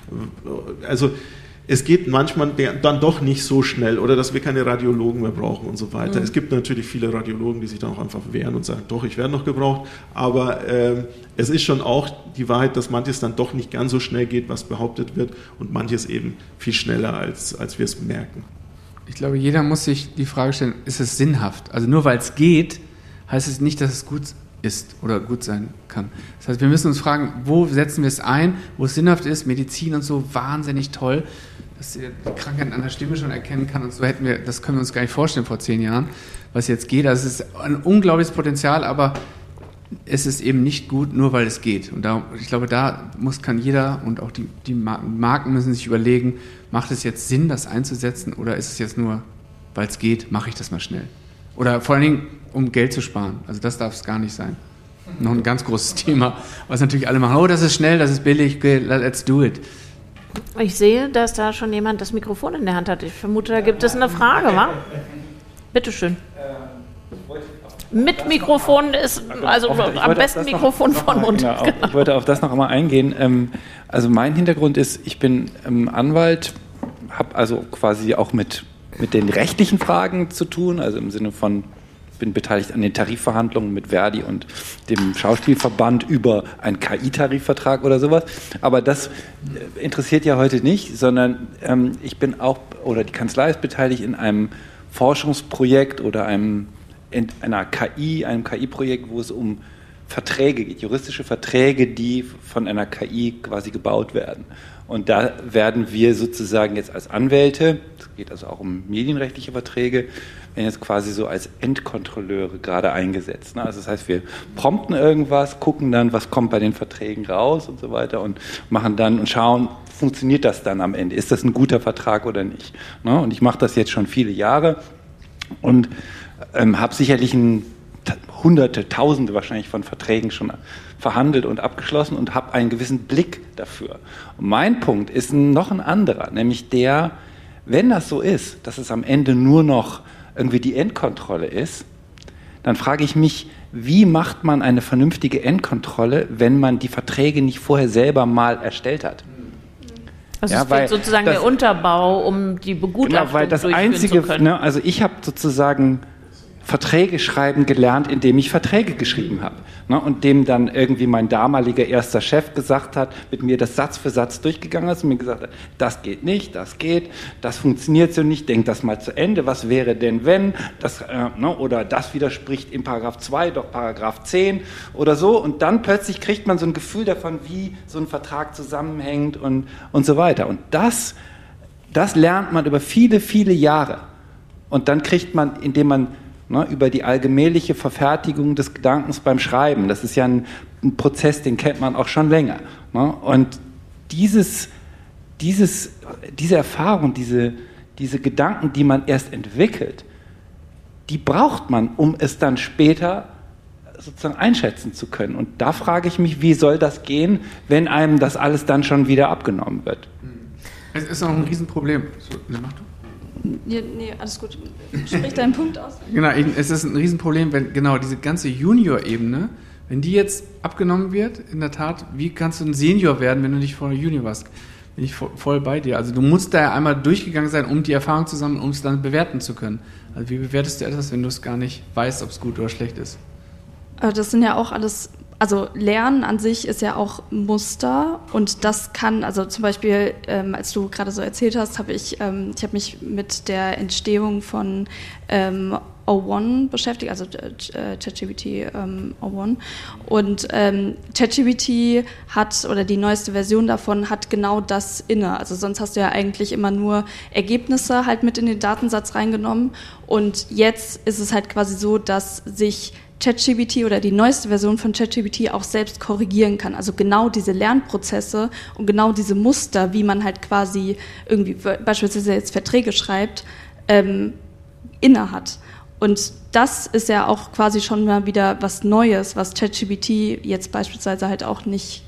äh, also es geht manchmal dann doch nicht so schnell oder dass wir keine Radiologen mehr brauchen und so weiter. Mhm. Es gibt natürlich viele Radiologen, die sich dann auch einfach wehren und sagen, doch, ich werde noch gebraucht. Aber ähm, es ist schon auch die Wahrheit, dass manches dann doch nicht ganz so schnell geht, was behauptet wird und manches eben viel schneller, als, als wir es merken. Ich glaube, jeder muss sich die Frage stellen, ist es sinnhaft? Also nur weil es geht, heißt es nicht, dass es gut ist oder gut sein kann. Das heißt, wir müssen uns fragen, wo setzen wir es ein, wo es sinnhaft ist, Medizin und so, wahnsinnig toll, dass ihr die Krankheiten an der Stimme schon erkennen kann und so hätten wir, das können wir uns gar nicht vorstellen vor zehn Jahren, was jetzt geht. Also es ist ein unglaubliches Potenzial, aber es ist eben nicht gut, nur weil es geht. Und da, ich glaube, da muss, kann jeder und auch die, die Marken müssen sich überlegen, macht es jetzt Sinn, das einzusetzen oder ist es jetzt nur, weil es geht, mache ich das mal schnell. Oder vor allen Dingen, um Geld zu sparen. Also das darf es gar nicht sein. Noch ein ganz großes Thema, was natürlich alle machen. Oh, das ist schnell, das ist billig, let's do it. Ich sehe, dass da schon jemand das Mikrofon in der Hand hat. Ich vermute, da gibt es eine Frage, wa? Bitte schön. Mit Mikrofon ist, also am besten Mikrofon von Mund. Genau, genau. Ich wollte auf das noch einmal eingehen. Also mein Hintergrund ist, ich bin Anwalt, habe also quasi auch mit, mit den rechtlichen Fragen zu tun, also im Sinne von, bin beteiligt an den Tarifverhandlungen mit Verdi und dem Schauspielverband über einen K I-Tarifvertrag oder sowas. Aber das interessiert ja heute nicht, sondern ähm, ich bin auch, oder die Kanzlei ist beteiligt in einem Forschungsprojekt oder einem, in einer K I, einem K I-Projekt, wo es um Verträge geht, juristische Verträge, die von einer K I quasi gebaut werden. Und da werden wir sozusagen jetzt als Anwälte, es geht also auch um medienrechtliche Verträge, werden jetzt quasi so als Endkontrolleure gerade eingesetzt. Also das heißt, wir prompten irgendwas, gucken dann, was kommt bei den Verträgen raus und so weiter und machen dann und schauen, funktioniert das dann am Ende? Ist das ein guter Vertrag oder nicht? Und ich mache das jetzt schon viele Jahre und ähm, habe sicherlich ein Hunderte, Tausende wahrscheinlich von Verträgen schon verhandelt und abgeschlossen und habe einen gewissen Blick dafür. Und mein Punkt ist noch ein anderer, nämlich der, wenn das so ist, dass es am Ende nur noch irgendwie die Endkontrolle ist, dann frage ich mich, wie macht man eine vernünftige Endkontrolle, wenn man die Verträge nicht vorher selber mal erstellt hat? Also ja, es fehlt sozusagen das, der Unterbau, um die Begutachtung genau, weil das durchführen einzige, zu können. Ne, also ich habe sozusagen Verträge schreiben gelernt, indem ich Verträge geschrieben habe. Ne, und dem dann irgendwie mein damaliger erster Chef gesagt hat, mit mir das Satz für Satz durchgegangen ist und mir gesagt hat, das geht nicht, das geht, das funktioniert so nicht, denk das mal zu Ende, was wäre denn wenn, das, äh, ne, oder das widerspricht in Paragraph zwei, doch Paragraph zehn oder so, und dann plötzlich kriegt man so ein Gefühl davon, wie so ein Vertrag zusammenhängt und, und so weiter. Und das, das lernt man über viele, viele Jahre. Und dann kriegt man, indem man Ne, über die allmähliche Verfertigung des Gedankens beim Schreiben. Das ist ja ein, ein Prozess, den kennt man auch schon länger. Ne? Und dieses, dieses, diese Erfahrung, diese, diese Gedanken, die man erst entwickelt, die braucht man, um es dann später sozusagen einschätzen zu können. Und da frage ich mich, wie soll das gehen, wenn einem das alles dann schon wieder abgenommen wird? Es ist auch ein Riesenproblem. So, mach du. Nee, nee, alles gut. Sprich deinen Punkt aus. Genau, es ist ein Riesenproblem, wenn genau diese ganze Junior-Ebene, wenn die jetzt abgenommen wird, in der Tat, wie kannst du ein Senior werden, wenn du nicht vorher Junior warst? Bin ich voll bei dir. Also du musst da ja einmal durchgegangen sein, um die Erfahrung zu sammeln, um es dann bewerten zu können. Also wie bewertest du etwas, wenn du es gar nicht weißt, ob es gut oder schlecht ist? Das sind ja auch alles... Also Lernen an sich ist ja auch Muster und das kann, also zum Beispiel, ähm, als du gerade so erzählt hast, habe ich, ähm, ich habe mich mit der Entstehung von ähm, O eins beschäftigt, also äh, ChatGPT ähm, O eins, und ähm, ChatGPT hat, oder die neueste Version davon hat genau das inne, also sonst hast du ja eigentlich immer nur Ergebnisse halt mit in den Datensatz reingenommen und jetzt ist es halt quasi so, dass sich ChatGPT oder die neueste Version von ChatGPT auch selbst korrigieren kann. Also genau diese Lernprozesse und genau diese Muster, wie man halt quasi irgendwie beispielsweise jetzt Verträge schreibt, ähm, inne hat. Und das ist ja auch quasi schon mal wieder was Neues, was ChatGPT jetzt beispielsweise halt auch nicht,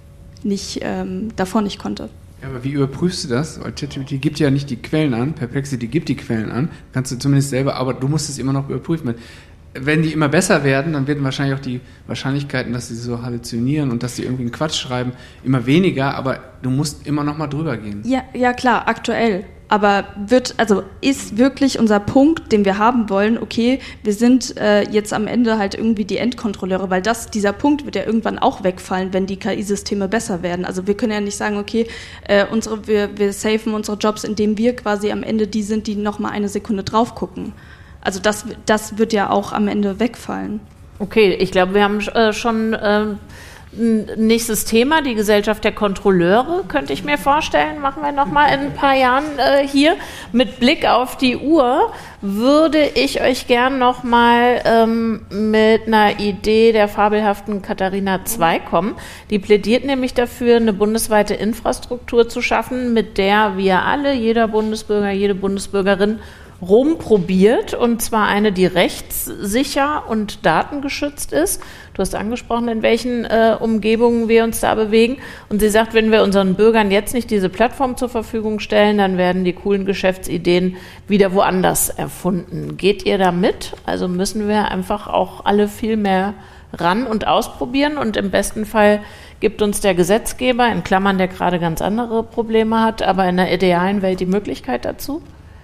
nicht ähm, davor nicht konnte. Ja, aber wie überprüfst du das? Weil ChatGPT gibt ja nicht die Quellen an, Perplexity gibt die Quellen an, kannst du zumindest selber, aber du musst es immer noch überprüfen. Wenn die immer besser werden, dann werden wahrscheinlich auch die Wahrscheinlichkeiten, dass sie so halluzinieren und dass sie irgendwie einen Quatsch schreiben, immer weniger, aber du musst immer noch mal drüber gehen. Ja, ja klar, aktuell. Aber wird, also ist wirklich unser Punkt, den wir haben wollen, okay, wir sind äh, jetzt am Ende halt irgendwie die Endkontrolleure, weil das, dieser Punkt wird ja irgendwann auch wegfallen, wenn die K I-Systeme besser werden. Also wir können ja nicht sagen, okay, äh, unsere, wir, wir safen unsere Jobs, indem wir quasi am Ende die sind, die noch mal eine Sekunde drauf gucken. Also das, das wird ja auch am Ende wegfallen. Okay, ich glaube, wir haben äh, schon äh, ein nächstes Thema, die Gesellschaft der Kontrolleure, könnte ich mir vorstellen, machen wir nochmal in ein paar Jahren äh, hier. Mit Blick auf die Uhr würde ich euch gern nochmal ähm, mit einer Idee der fabelhaften Katharina Zweig kommen. Die plädiert nämlich dafür, eine bundesweite Infrastruktur zu schaffen, mit der wir alle, jeder Bundesbürger, jede Bundesbürgerin, rumprobiert, und zwar eine, die rechtssicher und datengeschützt ist. Du hast angesprochen, in welchen äh, Umgebungen wir uns da bewegen. Und sie sagt, wenn wir unseren Bürgern jetzt nicht diese Plattform zur Verfügung stellen, dann werden die coolen Geschäftsideen wieder woanders erfunden. Geht ihr da mit? Also müssen wir einfach auch alle viel mehr ran und ausprobieren, und im besten Fall gibt uns der Gesetzgeber, in Klammern, der gerade ganz andere Probleme hat, aber in der idealen Welt die Möglichkeit dazu?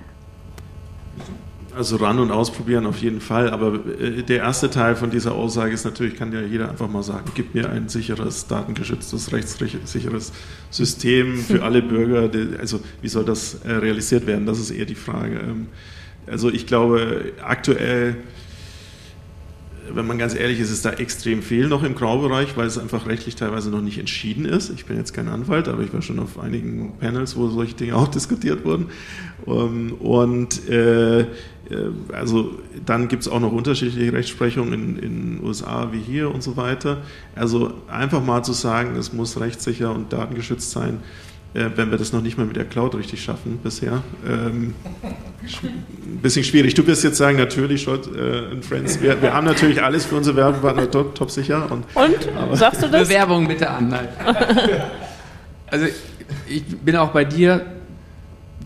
Also ran und ausprobieren auf jeden Fall, aber äh, der erste Teil von dieser Aussage ist natürlich, kann ja jeder einfach mal sagen, gib mir ein sicheres, datengeschütztes, rechtssicheres System für alle Bürger. Die, also wie soll das äh, realisiert werden? Das ist eher die Frage. Ähm, also ich glaube, aktuell, wenn man ganz ehrlich ist, ist da extrem viel noch im Graubereich, weil es einfach rechtlich teilweise noch nicht entschieden ist. Ich bin jetzt kein Anwalt, aber ich war schon auf einigen Panels, wo solche Dinge auch diskutiert wurden. Und äh, also dann gibt es auch noch unterschiedliche Rechtsprechungen in den U S A wie hier und so weiter. Also einfach mal zu sagen, es muss rechtssicher und datengeschützt sein, äh, wenn wir das noch nicht mal mit der Cloud richtig schaffen bisher. Ähm, ein bisschen schwierig. Du wirst jetzt sagen, natürlich, Scholz äh, und Friends, wir, wir haben natürlich alles für unsere Werbepartner top, top sicher. Und, und? Aber, sagst du das? Bewerbung bitte an. Nein. Also ich bin auch bei dir.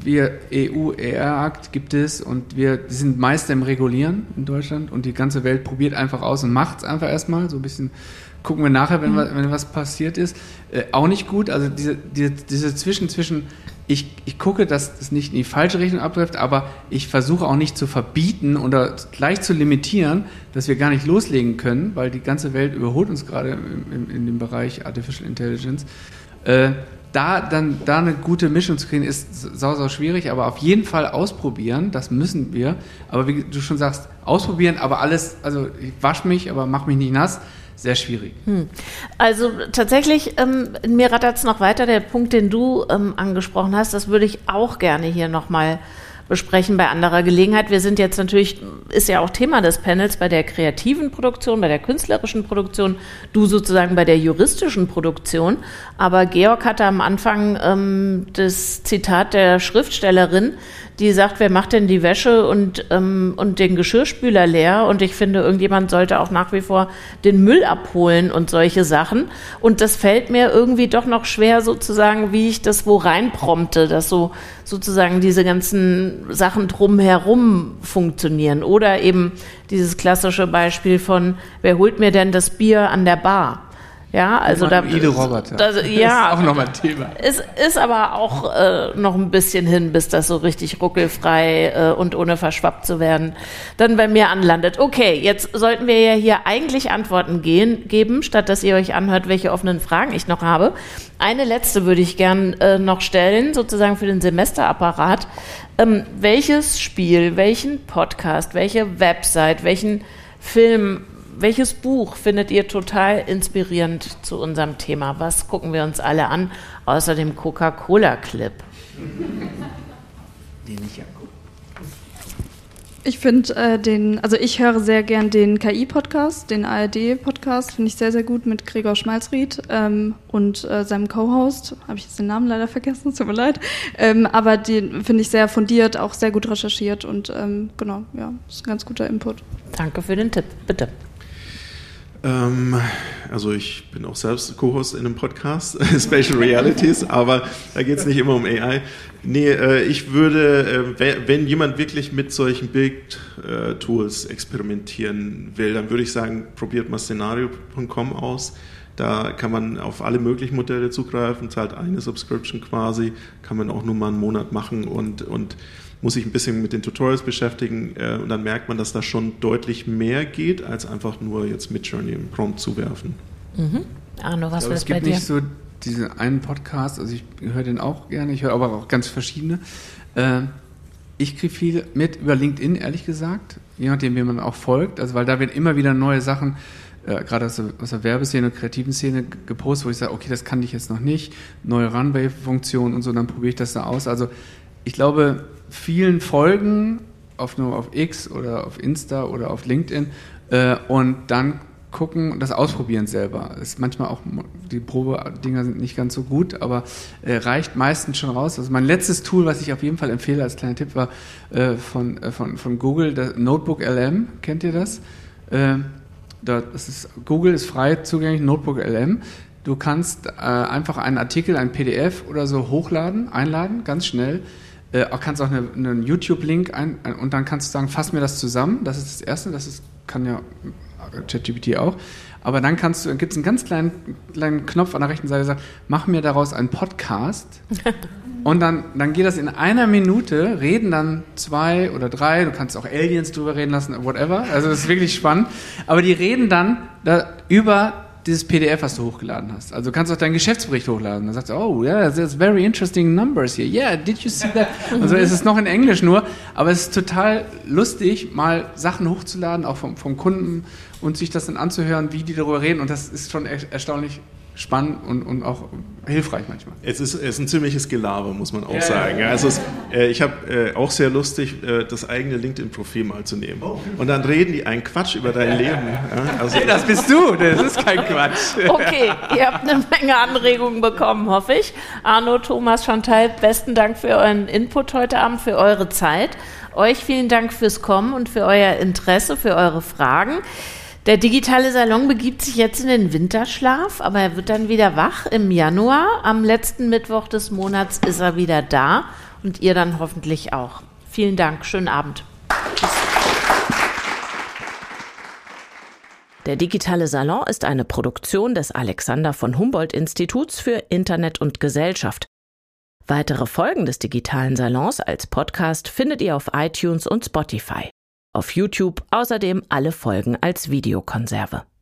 wir E U-E R-Akt gibt es und wir sind Meister im Regulieren in Deutschland und die ganze Welt probiert einfach aus und macht es einfach erstmal, so ein bisschen gucken wir nachher, wenn, mhm. wenn was passiert ist. Äh, auch nicht gut, also diese, diese, diese Zwischen, zwischen ich, ich gucke, dass das nicht in die falsche Richtung abläuft, aber ich versuche auch nicht zu verbieten oder gleich zu limitieren, dass wir gar nicht loslegen können, weil die ganze Welt überholt uns gerade in, in, in dem Bereich Artificial Intelligence. Äh, da dann da eine gute Mischung zu kriegen, ist sau, sau schwierig, aber auf jeden Fall ausprobieren, das müssen wir. Aber wie du schon sagst, ausprobieren, aber alles, also ich wasche mich, aber mach mich nicht nass, sehr schwierig. Hm. Also tatsächlich, ähm, mir rattert es noch weiter, der Punkt, den du ähm, angesprochen hast, das würde ich auch gerne hier nochmal besprechen bei anderer Gelegenheit. Wir sind jetzt natürlich, ist ja auch Thema des Panels, bei der kreativen Produktion, bei der künstlerischen Produktion, du sozusagen bei der juristischen Produktion. Aber Georg hatte am Anfang ähm, das Zitat der Schriftstellerin, die sagt, wer macht denn die Wäsche und, ähm, und den Geschirrspüler leer? Und ich finde, irgendjemand sollte auch nach wie vor den Müll abholen und solche Sachen. Und das fällt mir irgendwie doch noch schwer, sozusagen, wie ich das wo reinprompte, dass so sozusagen diese ganzen Sachen drumherum funktionieren. Oder eben dieses klassische Beispiel von, wer holt mir denn das Bier an der Bar? Ja, also da, Ide Roboter. Das, ja, das ist auch nochmal ein Thema. Es ist aber auch äh, noch ein bisschen hin, bis das so richtig ruckelfrei äh, und ohne verschwappt zu werden dann bei mir anlandet. Okay, jetzt sollten wir ja hier eigentlich Antworten gehen, geben, statt dass ihr euch anhört, welche offenen Fragen ich noch habe. Eine letzte würde ich gern äh, noch stellen, sozusagen für den Semesterapparat. Ähm, welches Spiel, welchen Podcast, welche Website, welchen Film, welches Buch findet ihr total inspirierend zu unserem Thema? Was gucken wir uns alle an, außer dem Coca-Cola-Clip? Den ich ja gucke. Ich finde äh, den, also ich höre sehr gern den K I-Podcast, den A R D-Podcast, finde ich sehr, sehr gut mit Gregor Schmalzried ähm, und äh, seinem Co-Host. Habe ich jetzt den Namen leider vergessen, tut mir leid. Ähm, aber den finde ich sehr fundiert, auch sehr gut recherchiert und ähm, genau, ja, ist ein ganz guter Input. Danke für den Tipp, bitte. Ähm, also ich bin auch selbst Co-Host in einem Podcast, Spatial Realities, aber da geht es nicht immer um A I. Nee, äh, ich würde, äh, wenn jemand wirklich mit solchen Big-Tools experimentieren will, dann würde ich sagen, probiert mal Szenario Punkt com aus. Da kann man auf alle möglichen Modelle zugreifen, zahlt eine Subscription quasi, kann man auch nur mal einen Monat machen und, und muss sich ein bisschen mit den Tutorials beschäftigen äh, und dann merkt man, dass da schon deutlich mehr geht, als einfach nur jetzt Midjourney im Prompt zuwerfen. Mhm. Arno, was wäre das bei dir? Es gibt nicht so diesen einen Podcast, also ich höre den auch gerne, ich höre aber auch ganz verschiedene. Äh, ich kriege viel mit über LinkedIn, ehrlich gesagt, je nachdem, wie man auch folgt, also weil da werden immer wieder neue Sachen, äh, gerade aus der, aus der Werbeszene und kreativen Szene gepostet, wo ich sage, okay, das kannte ich jetzt noch nicht, neue Runway-Funktionen und so, dann probiere ich das da aus. Also ich glaube, vielen folgen, auf nur auf X oder auf Insta oder auf LinkedIn äh, und dann gucken und das ausprobieren selber. Ist manchmal auch, die Probedinger sind nicht ganz so gut, aber äh, reicht meistens schon raus. Also mein letztes Tool, was ich auf jeden Fall empfehle als kleiner Tipp, war äh, von, äh, von, von Google, das Notebook L M. Kennt ihr das? Äh, das ist, Google ist frei zugänglich, Notebook L M. Du kannst äh, einfach einen Artikel, ein P D F oder so hochladen, einladen, ganz schnell. Äh, kannst auch eine, einen YouTube-Link ein, ein, und dann kannst du sagen, fass mir das zusammen. Das ist das Erste, das ist, kann ja ChatGPT auch. Aber dann kannst du, gibt es einen ganz kleinen, kleinen Knopf an der rechten Seite, der sagt, mach mir daraus einen Podcast. Und dann, dann geht das in einer Minute, reden dann zwei oder drei, du kannst auch Aliens drüber reden lassen, whatever. Also das ist wirklich spannend. Aber die reden dann da über dieses P D F, was du hochgeladen hast. Also du kannst auch deinen Geschäftsbericht hochladen. Dann sagst du, oh, yeah, there's very interesting numbers here. Yeah, did you see that? Also es ist noch in Englisch nur, aber es ist total lustig, mal Sachen hochzuladen, auch vom, vom Kunden und sich das dann anzuhören, wie die darüber reden. Und das ist schon er- erstaunlich spannend und, und auch hilfreich manchmal. Es ist, es ist ein ziemliches Gelaber, muss man auch ja, sagen. Ja, ja. Also es, äh, ich habe äh, auch sehr lustig, äh, das eigene LinkedIn-Profil mal zu nehmen. Und dann reden die einen Quatsch über dein Leben. Ja, also hey, das bist du, das ist kein Quatsch. Okay, ihr habt eine Menge Anregungen bekommen, hoffe ich. Arno, Thomas, Chantal, besten Dank für euren Input heute Abend, für eure Zeit. Euch vielen Dank fürs Kommen und für euer Interesse, für eure Fragen. Der digitale Salon begibt sich jetzt in den Winterschlaf, aber er wird dann wieder wach im Januar. Am letzten Mittwoch des Monats ist er wieder da Und ihr dann hoffentlich auch. Vielen Dank, schönen Abend. Tschüss. Der Digitale Salon ist eine Produktion des Alexander von Humboldt-Instituts für Internet und Gesellschaft. Weitere Folgen des Digitalen Salons als Podcast findet ihr auf iTunes und Spotify. Auf YouTube außerdem alle Folgen als Videokonserve.